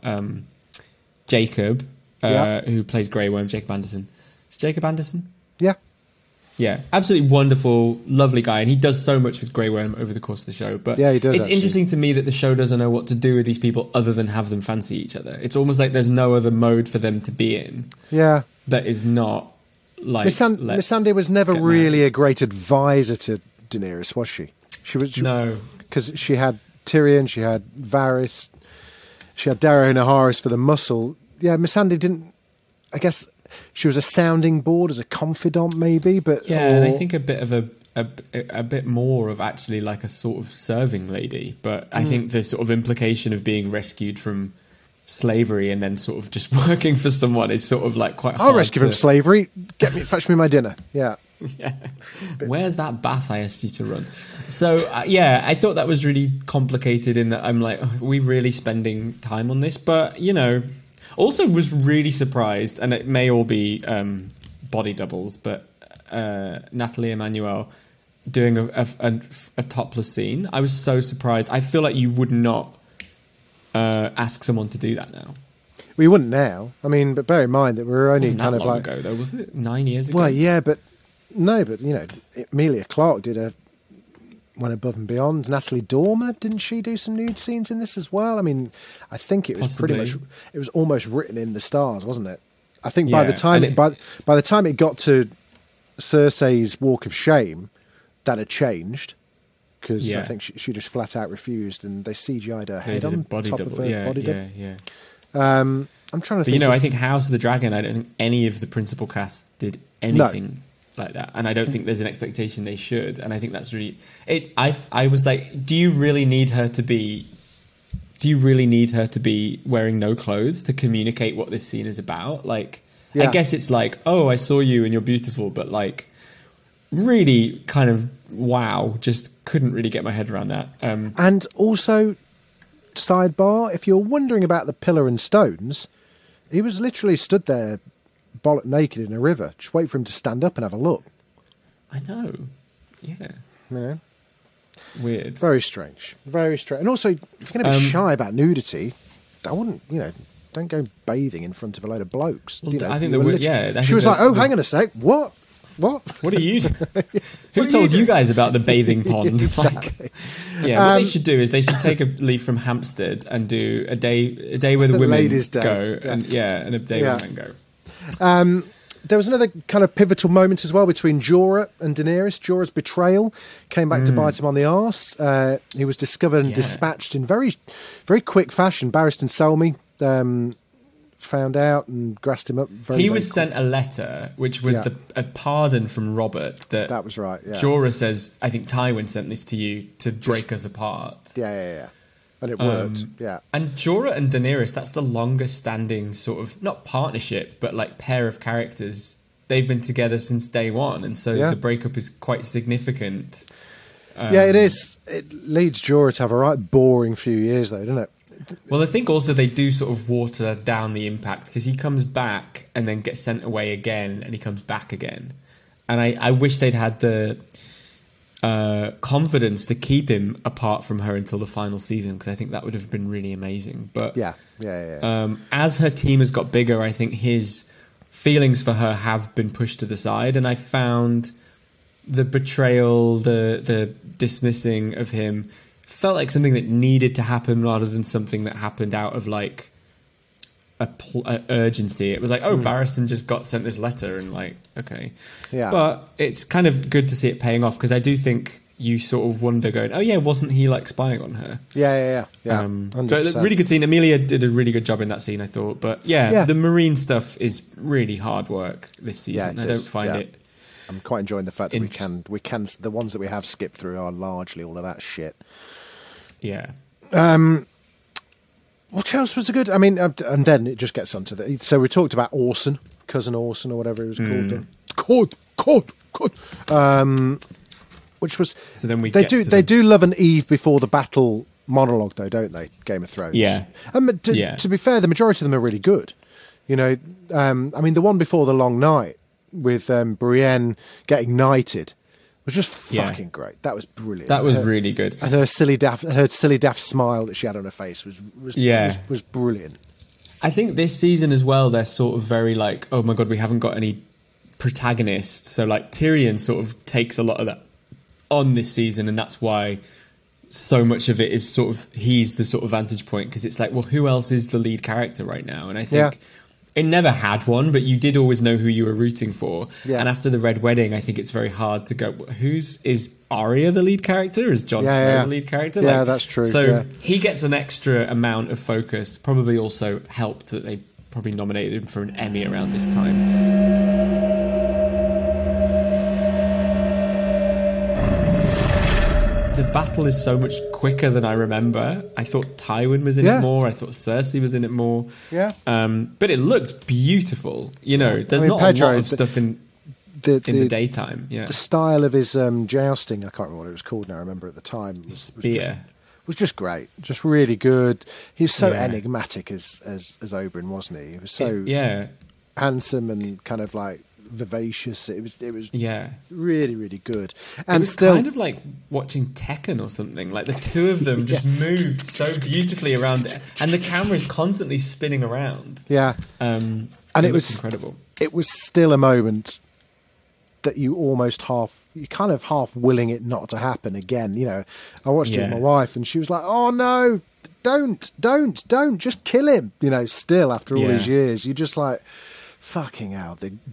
Jacob, who plays Grey Worm, Jacob Anderson. Is it Jacob Anderson? Yeah. Yeah, absolutely wonderful, lovely guy. And he does so much with Grey Worm over the course of the show. But yeah, he does, it's interesting to me that the show doesn't know what to do with these people other than have them fancy each other. It's almost like there's no other mode for them to be in. Yeah. That is not like... Missandei was never really a great advisor to Daenerys, was she? No. Because she had Tyrion, she had Varys, she had Dario Naharis for the muscle. Yeah, Missandei didn't... I guess... She was a sounding board as a confidant, maybe, but and I think a bit of a bit more of actually like a sort of serving lady. But I think the sort of implication of being rescued from slavery and then sort of just working for someone is sort of like quite hard. I'll rescue from slavery. Fetch me my dinner. Yeah. Yeah. Where's that bath I asked you to run? So I thought that was really complicated. In that I'm like, are we really spending time on this? But also was really surprised, and it may all be body doubles, but Nathalie Emmanuel doing a topless scene. I was so surprised. I feel like you would not ask someone to do that now. We wouldn't now. I mean, but bear in mind that we were only kind of long like ago, though, was it 9 years ago? Well, yeah, but Emilia Clarke went above and beyond. Natalie Dormer, didn't she do some nude scenes in this as well? I mean, I think it was Possibly. it was almost written in the stars, wasn't it? I think by the time it got to Cersei's Walk of Shame, that had changed because I think she just flat out refused, and they CGI'd her head on top of her body double. Yeah. I'm trying to think. I think House of the Dragon, I don't think any of the principal cast did anything like that, and I don't think there's an expectation they should, and I think that's really it. I was like, do you really need her to be wearing no clothes to communicate what this scene is about? Like, I guess it's like, oh, I saw you and you're beautiful, but like, really kind of wow, just couldn't really get my head around that. And also, sidebar, if you're wondering about the pillar and stones, he was literally stood there bollock naked in a river. Just wait for him to stand up and have a look. I know. Yeah. Yeah. Weird. Very strange. Very strange. And also, if you're going to be shy about nudity, I wouldn't, don't go bathing in front of a load of blokes. Well, I think she was like, oh, hang on a sec. What? What are you? Who told you guys about the bathing pond? Exactly. What they should do is they should take a leaf from Hampstead and do a day where the women go, and a day where men go. There was another kind of pivotal moment as well between Jorah and Daenerys. Jorah's betrayal came back to bite him on the arse. He was discovered and dispatched in very, very quick fashion. Barristan Selmy found out and grassed him up. He was sent a letter, which was a pardon from Robert. That was right. Yeah. Jorah says, "I think Tywin sent this to you to break us apart." Yeah. And it worked, And Jorah and Daenerys—that's the longest-standing sort of not partnership, but like pair of characters. They've been together since day one, and so the breakup is quite significant. It is. It leads Jorah to have a right boring few years, though, doesn't it? Well, I think also they do sort of water down the impact because he comes back and then gets sent away again, and he comes back again. And I wish they'd had the confidence to keep him apart from her until the final season, because I think that would have been really amazing. But as her team has got bigger, I think his feelings for her have been pushed to the side, and I found the betrayal, the dismissing of him felt like something that needed to happen rather than something that happened out of like a urgency. It was like, Barristan just got sent this letter, and like, okay. Yeah. But it's kind of good to see it paying off, because I do think you sort of wonder going, oh yeah, wasn't he like spying on her? Yeah. But really good scene. Emilia did a really good job in that scene, I thought. But the Marine stuff is really hard work this season. I don't find it. I'm quite enjoying the fact that we can the ones that we have skipped through are largely all of that shit. Yeah. What else was good? I mean, and then it just gets onto so we talked about Orson Cousin Orson or whatever it was called. Which was so then they do love an Eve before the battle monologue though, don't they? Game of Thrones. Yeah. To be fair, the majority of them are really good. You know, I mean, the one before the Long Night with Brienne getting knighted was just fucking great. That was brilliant. That was really good. And her silly daft smile that she had on her face was brilliant. I think this season as well, they're sort of very like, oh my God, we haven't got any protagonists. So like Tyrion sort of takes a lot of that on this season, and that's why so much of it is sort of, he's the sort of vantage point, because it's like, well, who else is the lead character right now? And I think it never had one, but you did always know who you were rooting for. Yeah. And after the Red Wedding, I think it's very hard to go, is Arya the lead character? Is Jon Snow the lead character? Yeah, that's true. So he gets an extra amount of focus, probably also helped that they probably nominated him for an Emmy around this time. The battle is so much quicker than I remember. I thought Tywin was in it more. I thought Cersei was in it more. Yeah. But it looked beautiful. You know, there's not Pedro, a lot of stuff in the daytime. Yeah. The style of his jousting, I can't remember what it was called now. I remember at the time. Was just great. Just really good. He was so enigmatic as Oberyn, wasn't he? He was so handsome and kind of like vivacious. It was really, really good. And it was still kind of like watching Tekken or something. Like the two of them just moved so beautifully around it, and the camera's constantly spinning around. Yeah, and it was incredible. It was still a moment that you kind of half willing it not to happen again. You know, I watched it with my wife, and she was like, "Oh no, don't, just kill him." You know, still after all these years, you just like. Fucking hell!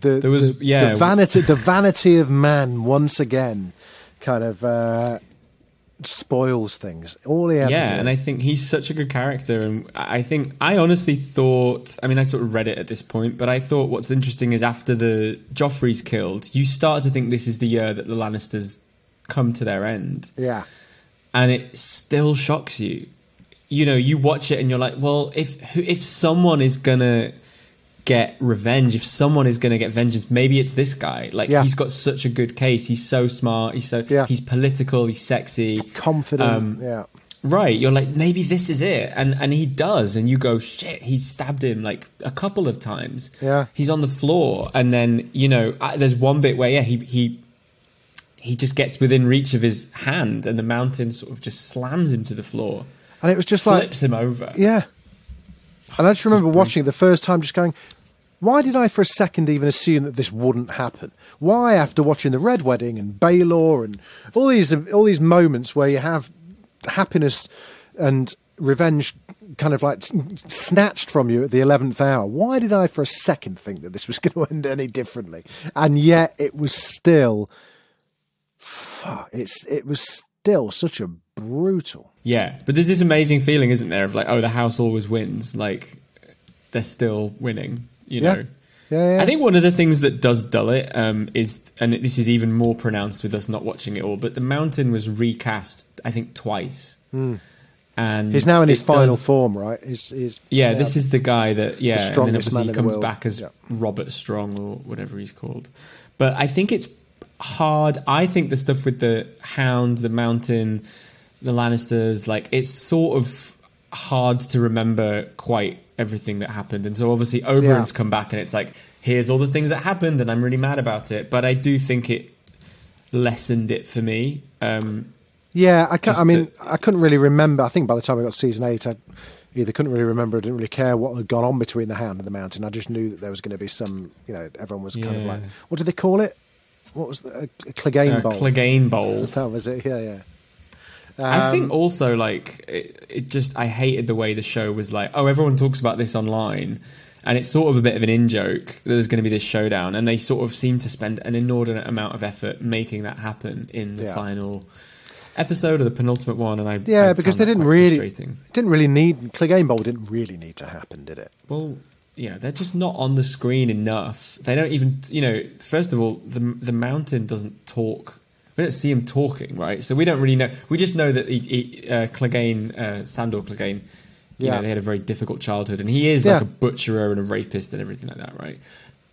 The vanity of man once again kind of spoils things. All he had to do. And I think he's such a good character, and I honestly thought. I mean, I sort of read it at this point, but I thought what's interesting is after the Joffrey's killed, you start to think this is the year that the Lannisters come to their end. Yeah, and it still shocks you. You know, you watch it and you're like, well, if someone is gonna get revenge, if someone is going to get vengeance, maybe it's this guy. Like he's got such a good case. He's so smart. He's political. He's sexy, confident. Right. You're like, maybe this is it, and he does, and you go, shit. He stabbed him like a couple of times. Yeah. He's on the floor, and then there's one bit where he just gets within reach of his hand, and the mountain sort of just slams him to the floor, and it was just flips him over. Yeah. And I just remember watching it the first time, just going, why did I for a second even assume that this wouldn't happen? Why, after watching the Red Wedding and Baelor and all these moments where you have happiness and revenge kind of like snatched from you at the 11th hour, why did I for a second think that this was going to end any differently? And yet it was still, it was still such a brutal. Yeah, but there's this amazing feeling, isn't there, of like, oh, the house always wins. Like, they're still winning. You know. Yeah. I think one of the things that does dull it is, and this is even more pronounced with us not watching it all, but the Mountain was recast, I think, twice. And he's now in his final form, right? This is the guy that, and then obviously he comes back as Yep. Robert Strong or whatever he's called. But I think it's hard. I think the stuff with the Hound, the Mountain, the Lannisters, like, it's sort of hard to remember quite everything that happened. And so obviously Oberyn's come back and it's like, here's all the things that happened and I'm really mad about it. But I do think it lessened it for me. I couldn't really remember. I think by the time I got season 8, I either couldn't really remember or didn't really care what had gone on between the Hound and the Mountain. I just knew that there was going to be some, everyone was kind of like, what do they call it? What was a Clegane Bowl? Clegane Bowl. That was it, yeah. I think also, like, it just, I hated the way the show was like, oh, everyone talks about this online, and it's sort of a bit of an in-joke that there's going to be this showdown, and they sort of seem to spend an inordinate amount of effort making that happen in the final episode or the penultimate one, and I because they didn't really need, Clegane Bowl didn't really need to happen, did it? Well, they're just not on the screen enough. They don't even, first of all, the Mountain doesn't talk. We don't see him talking, right? So we don't really know. We just know that Clegane, Sandor Clegane, they had a very difficult childhood, and he is like a butcherer and a rapist and everything like that, right?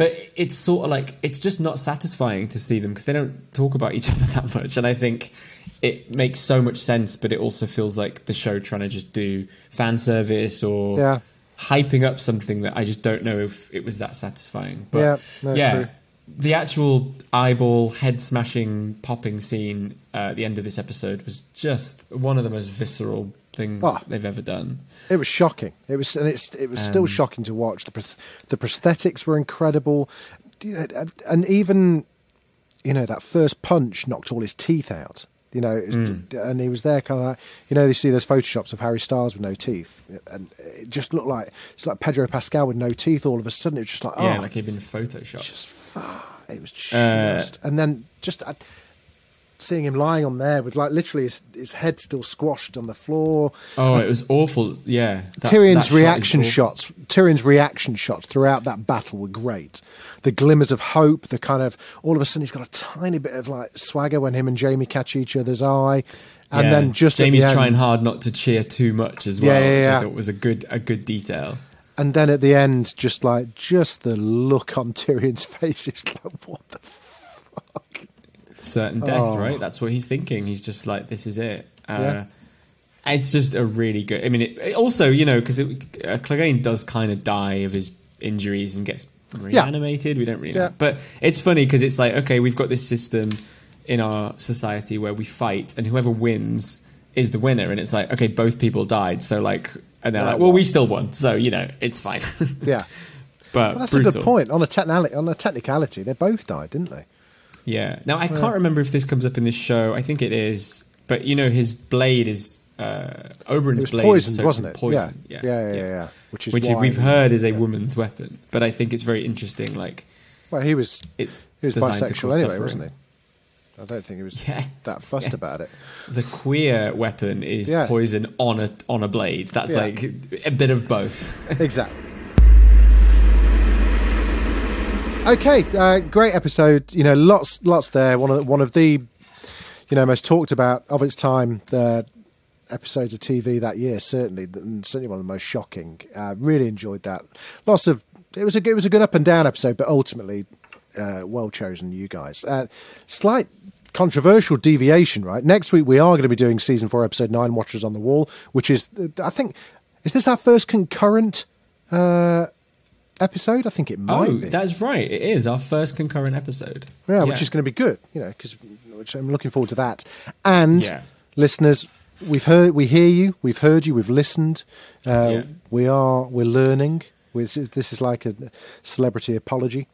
But it's sort of like, it's just not satisfying to see them because they don't talk about each other that much. And I think it makes so much sense, but it also feels like the show trying to just do fan service or hyping up something that I just don't know if it was that satisfying. But true. The actual eyeball head smashing popping scene at the end of this episode was just one of the most visceral things they've ever done. It was shocking. It was still shocking to watch. The prosthetics were incredible, and even that first punch knocked all his teeth out. And he was there kind of like, you see those photoshops of Harry Styles with no teeth, and it just looked like it's like Pedro Pascal with no teeth. All of a sudden, it was just like like he'd been photoshopped. It was just, and then just seeing him lying on there with like literally his head still squashed on the floor. Oh, it was awful. Yeah, Tyrion's reaction shots throughout that battle were great. The glimmers of hope, the kind of all of a sudden he's got a tiny bit of like swagger when him and Jamie catch each other's eye, and then just Jamie's at the end, trying hard not to cheer too much as well, which I thought was a good detail. And then at the end, just the look on Tyrion's face is like, what the fuck? Certain death, right? That's what he's thinking. He's just like, this is it. It's just a really good... I mean, it also, because Clegane does kind of die of his injuries and gets reanimated. We don't really know. But it's funny because it's like, okay, we've got this system in our society where we fight and whoever wins is the winner. And it's like, okay, both people died. So like... And they're like, well, we still won, so, it's fine. Yeah. But that's brutal. a good point. On a technicality, they both died, didn't they? Yeah. Now, I can't remember if this comes up in this show. I think it is. But, his blade is... Oberyn's blade poisoned, is so wasn't it? Poisoned. Yeah. Which we've heard is a woman's weapon. But I think it's very interesting, like... Well, he was bisexual anyway, wasn't he? I don't think he was that fussed about it. The queer weapon is poison on a blade. That's like a bit of both. Exactly. Okay, great episode. Lots there. One of the most talked about of its time episodes of TV that year. Certainly one of the most shocking. Really enjoyed that. It was a good up and down episode, but ultimately. Well chosen, you guys. Slight controversial deviation, right? Next week we are going to be doing season 4, episode 9, Watchers on the Wall, which is, I think, is this our first concurrent episode? I think it might be. That's right. It is our first concurrent episode. Yeah, which is going to be good, which I'm looking forward to that. And listeners, we hear you, we've heard you, we've listened. We're learning. This is like a celebrity apology.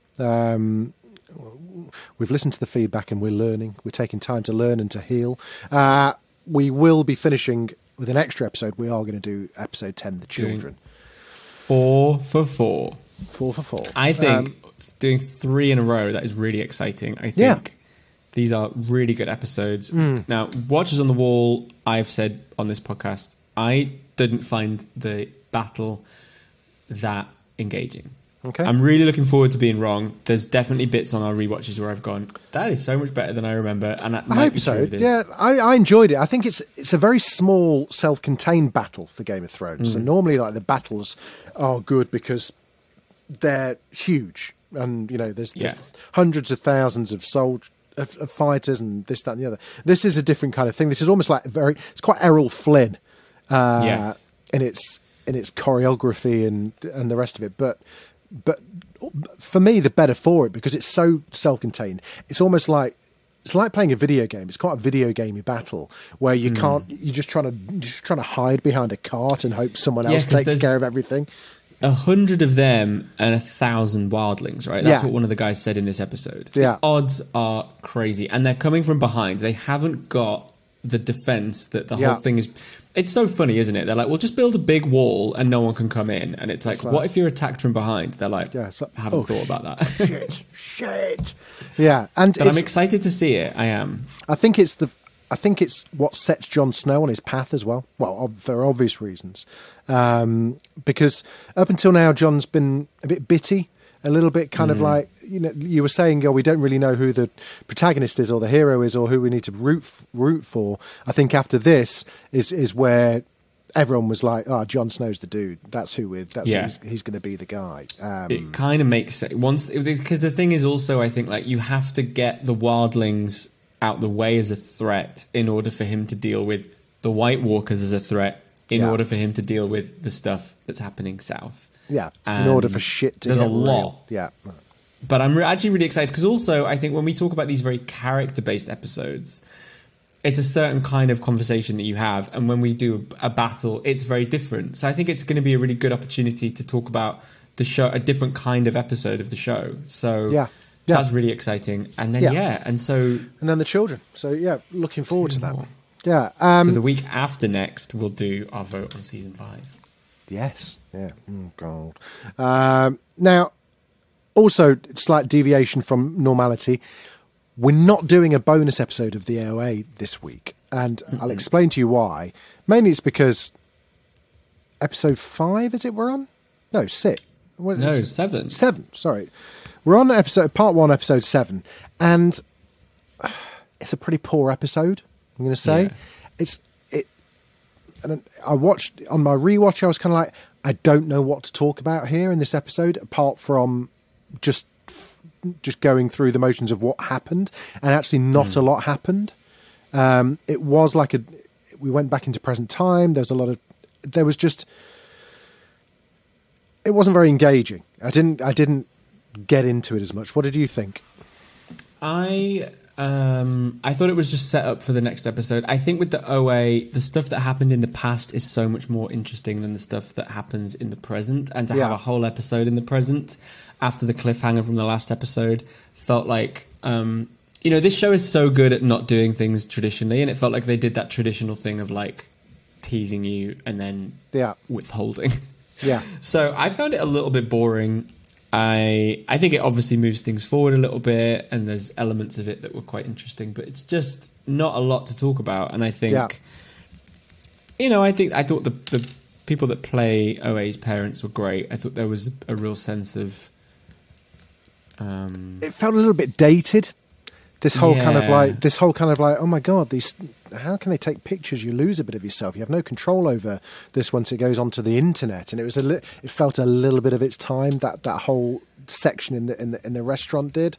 We've listened to the feedback and we're learning. We're taking time to learn and to heal. We will be finishing with an extra episode. We are going to do episode 10, The Children. 4 for 4. 4 for 4. I think doing 3 in a row, that is really exciting. I think these are really good episodes. Now, Watchers on the Wall, I've said on this podcast, I didn't find the battle that engaging. Okay. I'm really looking forward to being wrong. There's definitely bits on our rewatches where I've gone, that is so much better than I remember, and that might be true of this. Yeah, I enjoyed it. I think it's a very small, self-contained battle for Game of Thrones. So normally, like the battles are good because they're huge, and there's hundreds of thousands of of fighters and this, that, and the other. This is a different kind of thing. This is almost like it's quite Errol Flynn, in its choreography and the rest of it, but for me, the better for it because it's so self-contained. It's almost like playing a video game. It's quite a video gamey battle where you can't. You're just trying to hide behind a cart and hope someone else takes care of everything. 100 of them and 1,000 wildlings, right? That's what one of the guys said in this episode. The odds are crazy, and they're coming from behind. They haven't got the defense that the whole thing is. It's so funny, isn't it? They're like, well, just build a big wall and no one can come in. And it's like, what if you're attacked from behind? They're like, I haven't thought about that. Shit. Yeah. But I'm excited to see it. I am. I think it's what sets Jon Snow on his path as well. Well, for obvious reasons. Because up until now, Jon's been a bit bitty, a little bit kind of like, you were saying, we don't really know who the protagonist is or the hero is or who we need to root for. I think after this is where everyone was like, "Oh, Jon Snow's the dude. That's who we're. That's Yeah. he's going to be the guy." It kind of makes sense because the thing is also, I think, like, you have to get the wildlings out the way as a threat in order for him to deal with the White Walkers as a threat, in order for him to deal with the stuff that's happening south. Yeah, in order for shit to there's get a lot. real. Yeah. But I'm actually really excited because also I think when we talk about these very character-based episodes, it's a certain kind of conversation that you have, and when we do a battle, it's very different. So I think it's going to be a really good opportunity to talk about the show, a different kind of episode of the show. So that's really exciting. And then and then the children. So yeah, looking forward to that. More. Yeah. So the week after next, we'll do our vote on season 5. Yes. Yeah. Oh God. Now, also slight deviation from normality. We're not doing a bonus episode of the AOA this week, and I'll explain to you why. Mainly it's because episode 5, is it we're on? No, 6. No, 7. 7, sorry. We're on part 1, episode 7, and it's a pretty poor episode, I'm going to say. Yeah. And I watched, on my rewatch, I was kind of like, I don't know what to talk about here in this episode, apart from just going through the motions of what happened, and actually not a lot happened. It was like we went back into present time. It wasn't very engaging. I didn't get into it as much. What did you think? I thought it was just set up for the next episode. I think with the OA, the stuff that happened in the past is so much more interesting than the stuff that happens in the present, and to have a whole episode in the present after the cliffhanger from the last episode felt like, this show is so good at not doing things traditionally, and it felt like they did that traditional thing of like teasing you and then withholding. Yeah. So I found it a little bit boring. I think it obviously moves things forward a little bit, and there's elements of it that were quite interesting, but it's just not a lot to talk about. And I think, I thought the people that play OA's parents were great. I thought there was a real sense of... it felt a little bit dated. This whole kind of like, oh my God, how can they take pictures? You lose a bit of yourself. You have no control over this once it goes onto the internet. And it felt a little bit of its time, that whole section in the restaurant did.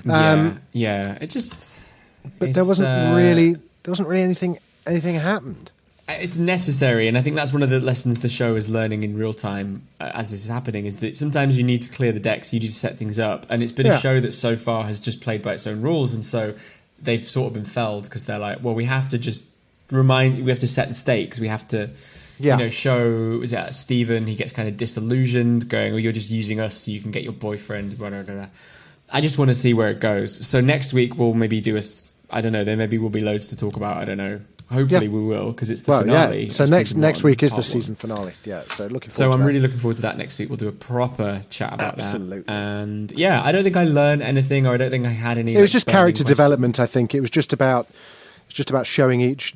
It just. But there wasn't really anything happened. It's necessary, and I think that's one of the lessons the show is learning in real time as this is happening, is that sometimes you need to clear the decks, you need to set things up, and it's been a show that so far has just played by its own rules, and so they've sort of been felled because they're like, well, we have to just we have to set the stakes, we have to show, is it Stephen, he gets kind of disillusioned, going, oh, you're just using us so you can get your boyfriend, blah, blah, blah. I just want to see where it goes. So next week we'll maybe do I don't know, there maybe will be loads to talk about, I don't know. Hopefully we will, because it's the finale. Yeah. So next week is the season finale. Yeah, so looking forward to that. So I'm really looking forward to that next week. We'll do a proper chat about that. Absolutely. And I don't think I learned anything, or I don't think I had any. It was just character development, I think. It was just about showing each,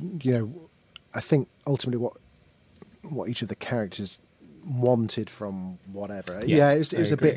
I think ultimately what each of the characters wanted from whatever. Yes, it was a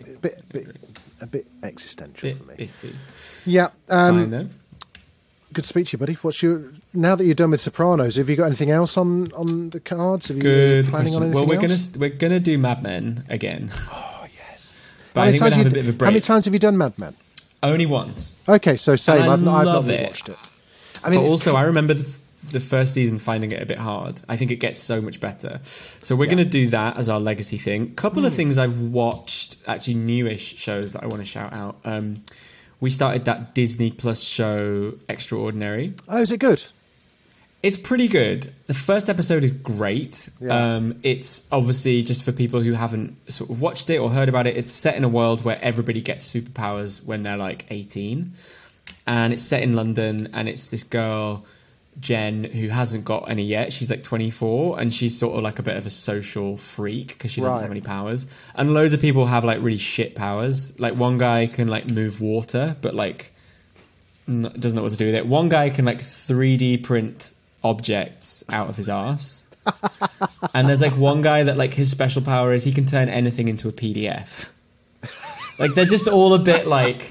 bit existential for me. Bitty. Yeah. Fine though. Good to speak to you, buddy. Now that you're done with Sopranos, have you got anything else on the cards? Have you planning on anything else? We're gonna do Mad Men again. Oh yes. But I think we'll have a bit of a break. How many times have you done Mad Men? Only once. Okay, so same. I've not watched it. But also, I remember the first season finding it a bit hard. I think it gets so much better. So we're going to do that as our legacy thing. Couple of things I've watched, actually newish shows that I want to shout out. We started that Disney Plus show, Extraordinary. Oh, is it good? It's pretty good. The first episode is great. Yeah. It's obviously, just for people who haven't sort of watched it or heard about it, it's set in a world where everybody gets superpowers when they're like 18. And it's set in London, and it's this girl, Jen, who hasn't got any yet. She's like 24, and she's sort of like a bit of a social freak because she doesn't have any powers. And loads of people have like really shit powers. Like one guy can like move water, but like doesn't know what to do with it. One guy can like 3D print objects out of his arse. And there's like one guy that like his special power is he can turn anything into a PDF. Like they're just all a bit like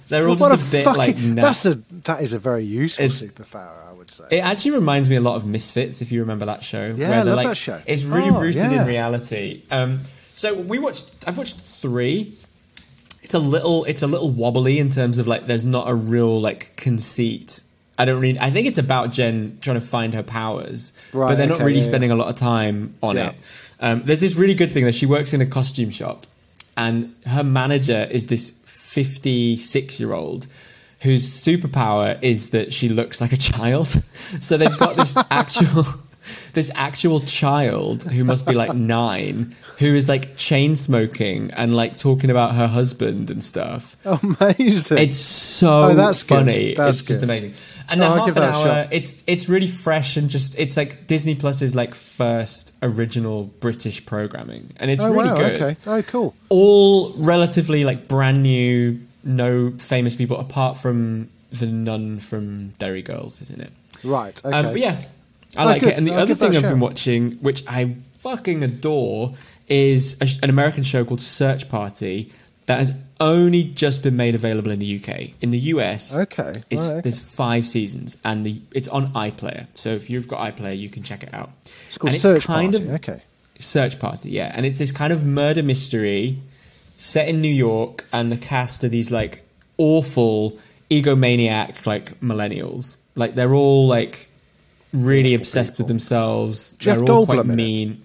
They're all What just a bit like that is a very useful superpower, I would say. It actually reminds me a lot of Misfits, if you remember that show. Yeah, where I they're love that show. It's really rooted yeah. in reality. So I've watched 3. It's a little wobbly in terms of like there's not a real like conceit. I think it's about Jen trying to find her powers, but they're not really spending a lot of time on it. There's this really good thing that she works in a costume shop, and her manager is this 56-year-old whose superpower is that she looks like a child. So they've got this actual child who must be like 9, who is like chain smoking and like talking about her husband and stuff. Amazing! It's so that's funny. Good. It's just amazing. And then half an hour, it's really fresh and just it's like Disney Plus's like first original British programming, and it's really good. Okay. Oh, cool. All relatively like brand new, no famous people apart from the nun from Derry Girls, isn't it? Right. Okay. But yeah, I like good. it. And the other thing I've been watching, which I fucking adore, is an American show called Search Party that has only just been made available in the UK. In the US, there's 5 seasons, and it's on iPlayer. So if you've got iPlayer, you can check it out. It's called Search Party. Search Party, yeah. And it's this kind of murder mystery set in New York, and the cast are these like awful egomaniac like millennials. Like they're all like really obsessed with themselves. Jeff They're all Goldblum quite mean.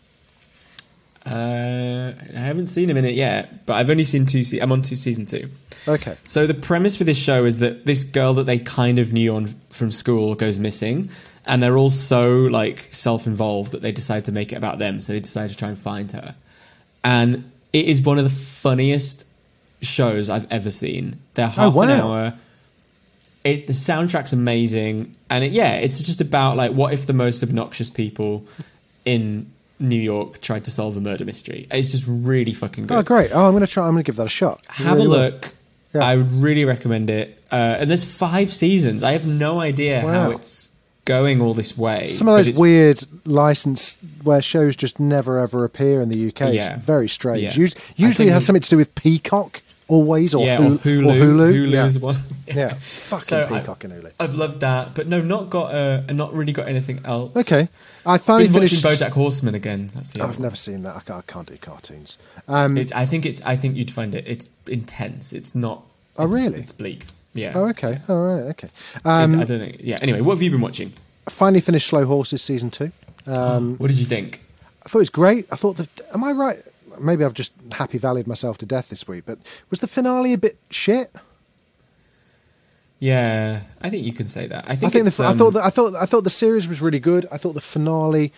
I haven't seen him in it yet, but I've only seen 2 seasons. I'm on season 2. Okay. So the premise for this show is that this girl that they kind of knew from school goes missing, and they're all so like self-involved that they decide to make it about them. So they decide to try and find her, and it is one of the funniest shows I've ever seen. They're half an hour. The soundtrack's amazing, and it's just about like what if the most obnoxious people in New York tried to solve a murder mystery. It's just really fucking good. Oh, great. I'm going to give that a shot. Have a look. Yeah. I would really recommend it. And there's 5 seasons. I have no idea how it's going all this way. Some of those weird license where shows just never ever appear in the UK. Yeah. It's very strange. Yeah. Usually it has something to do with Peacock. Always, or Hulu. Hulu's one. Yeah, fucking Peacock and Hulu. I've loved that, but not really got anything else. Okay, I finally finished watching BoJack Horseman again. I've never seen that. I can't do cartoons. I think you'd find it's intense. It's not. Oh, really? It's bleak. Yeah. Oh, okay. All right. Okay. I don't think. Yeah. Anyway, what have you been watching? I finally finished Slow Horses season 2. What did you think? I thought it was great. I thought am I right? Maybe I've just Happy Valleyed myself to death this week, but was the finale a bit shit? Yeah, I think you can say that. I thought the series was really good. I thought the finale.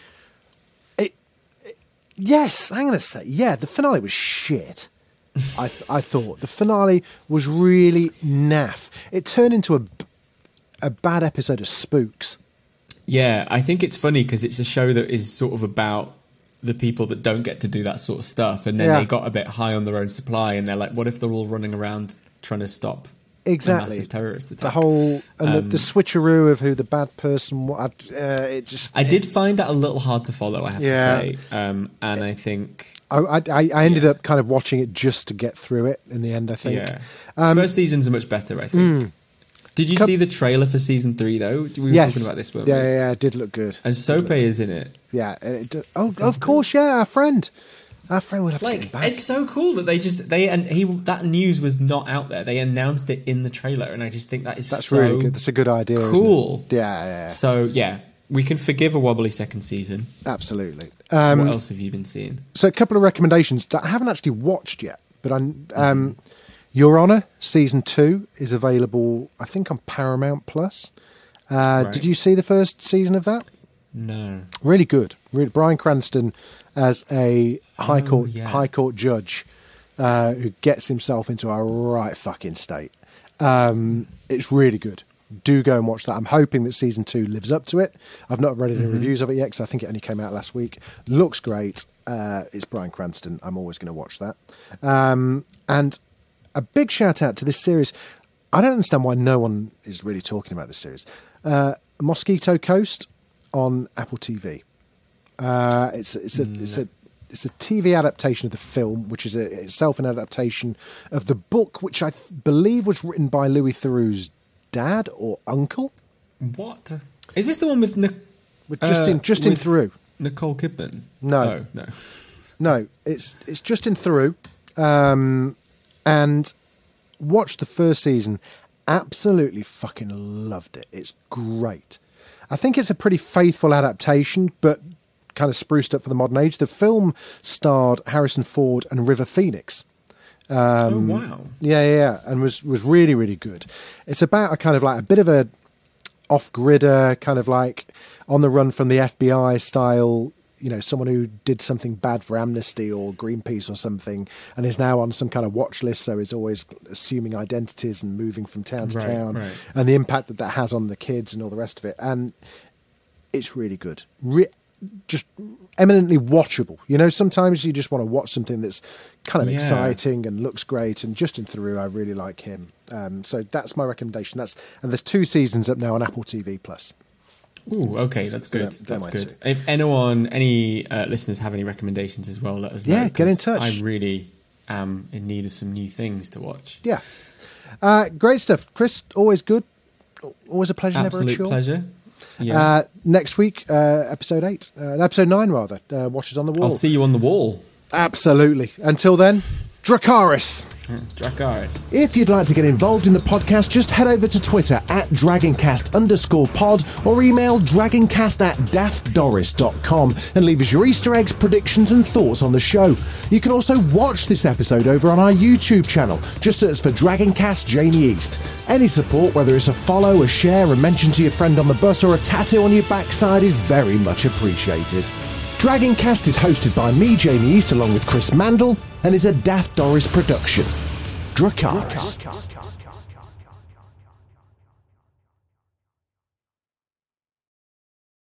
Yes, I'm going to say the finale was shit. I thought the finale was really naff. It turned into a bad episode of Spooks. Yeah, I think it's funny because it's a show that is sort of about the people that don't get to do that sort of stuff, and then they got a bit high on their own supply, and they're like, what if they're all running around trying to stop a massive terrorist attack? The whole the switcheroo of who the bad person was. I did find that a little hard to follow, I have to say, and I think I ended up kind of watching it just to get through it in the end. I think first seasons are much better, I think. Did you see the trailer for season 3 though? We were talking about this, weren't we? Yeah, it did look good. And Sope is in it. Yeah. Of course, yeah. Our friend would have to get him back. It's so cool that that news was not out there. They announced it in the trailer, and I just think that's really good. That's a good idea. Cool. Isn't it? Yeah. So we can forgive a wobbly second season. Absolutely. What else have you been seeing? So a couple of recommendations that I haven't actually watched yet, but Your Honor season 2 is available, I think, on Paramount Plus. Did you see the first season of that? No. Really good. Bryan Cranston as a high court judge who gets himself into a right fucking state. It's really good. Do go and watch that. I'm hoping that season 2 lives up to it. I've not read any reviews of it yet because I think it only came out last week. Looks great. It's Bryan Cranston. I'm always going to watch that. And a big shout out to this series. I don't understand why no one is really talking about this series. Mosquito Coast on Apple TV. It's it's a TV adaptation of the film, which is itself an adaptation of the book, which I believe was written by Louis Theroux's dad or uncle. What? Is this the one with Justin Theroux? Nicole Kidman? No. No. No, it's Justin Theroux. And watched the first season, absolutely fucking loved it. It's great. I think it's a pretty faithful adaptation, but kind of spruced up for the modern age. The film starred Harrison Ford and River Phoenix. Oh, wow. Yeah, and was really, really good. It's about a kind of like a bit of a off-gridder, kind of like on the run from the FBI style, you know, someone who did something bad for Amnesty or Greenpeace or something and is now on some kind of watch list, so is always assuming identities and moving from town to town, and the impact that has on the kids and all the rest of it. And it's really good. Just eminently watchable. You know, sometimes you just want to watch something that's kind of exciting and looks great, and Justin Theroux, I really like him. So that's my recommendation. And there's 2 seasons up now on Apple TV+. Ooh, okay, that's good. So that's good. If any listeners have any recommendations as well, let us know. Yeah, get in touch. I really am in need of some new things to watch. Yeah. Great stuff. Chris, always good. Always a pleasure. Absolute never a chore. Pleasure. Yeah. Next week, episode 9 rather, Watchers on the Wall. I'll see you on the wall. Absolutely. Until then, Dracarys. Dracarys. If you'd like to get involved in the podcast, just head over to Twitter at DragonCast_pod or email dragoncast@daftdoris.com and leave us your Easter eggs, predictions and thoughts on the show. You can also watch this episode over on our YouTube channel. Just search for Dragoncast Jamie East. Any support, whether it's a follow, a share, a mention to your friend on the bus or a tattoo on your backside, is very much appreciated. Dragoncast is hosted by me, Jamie East, along with Chris Mandel, and is a Daft Doris production. Dracarys.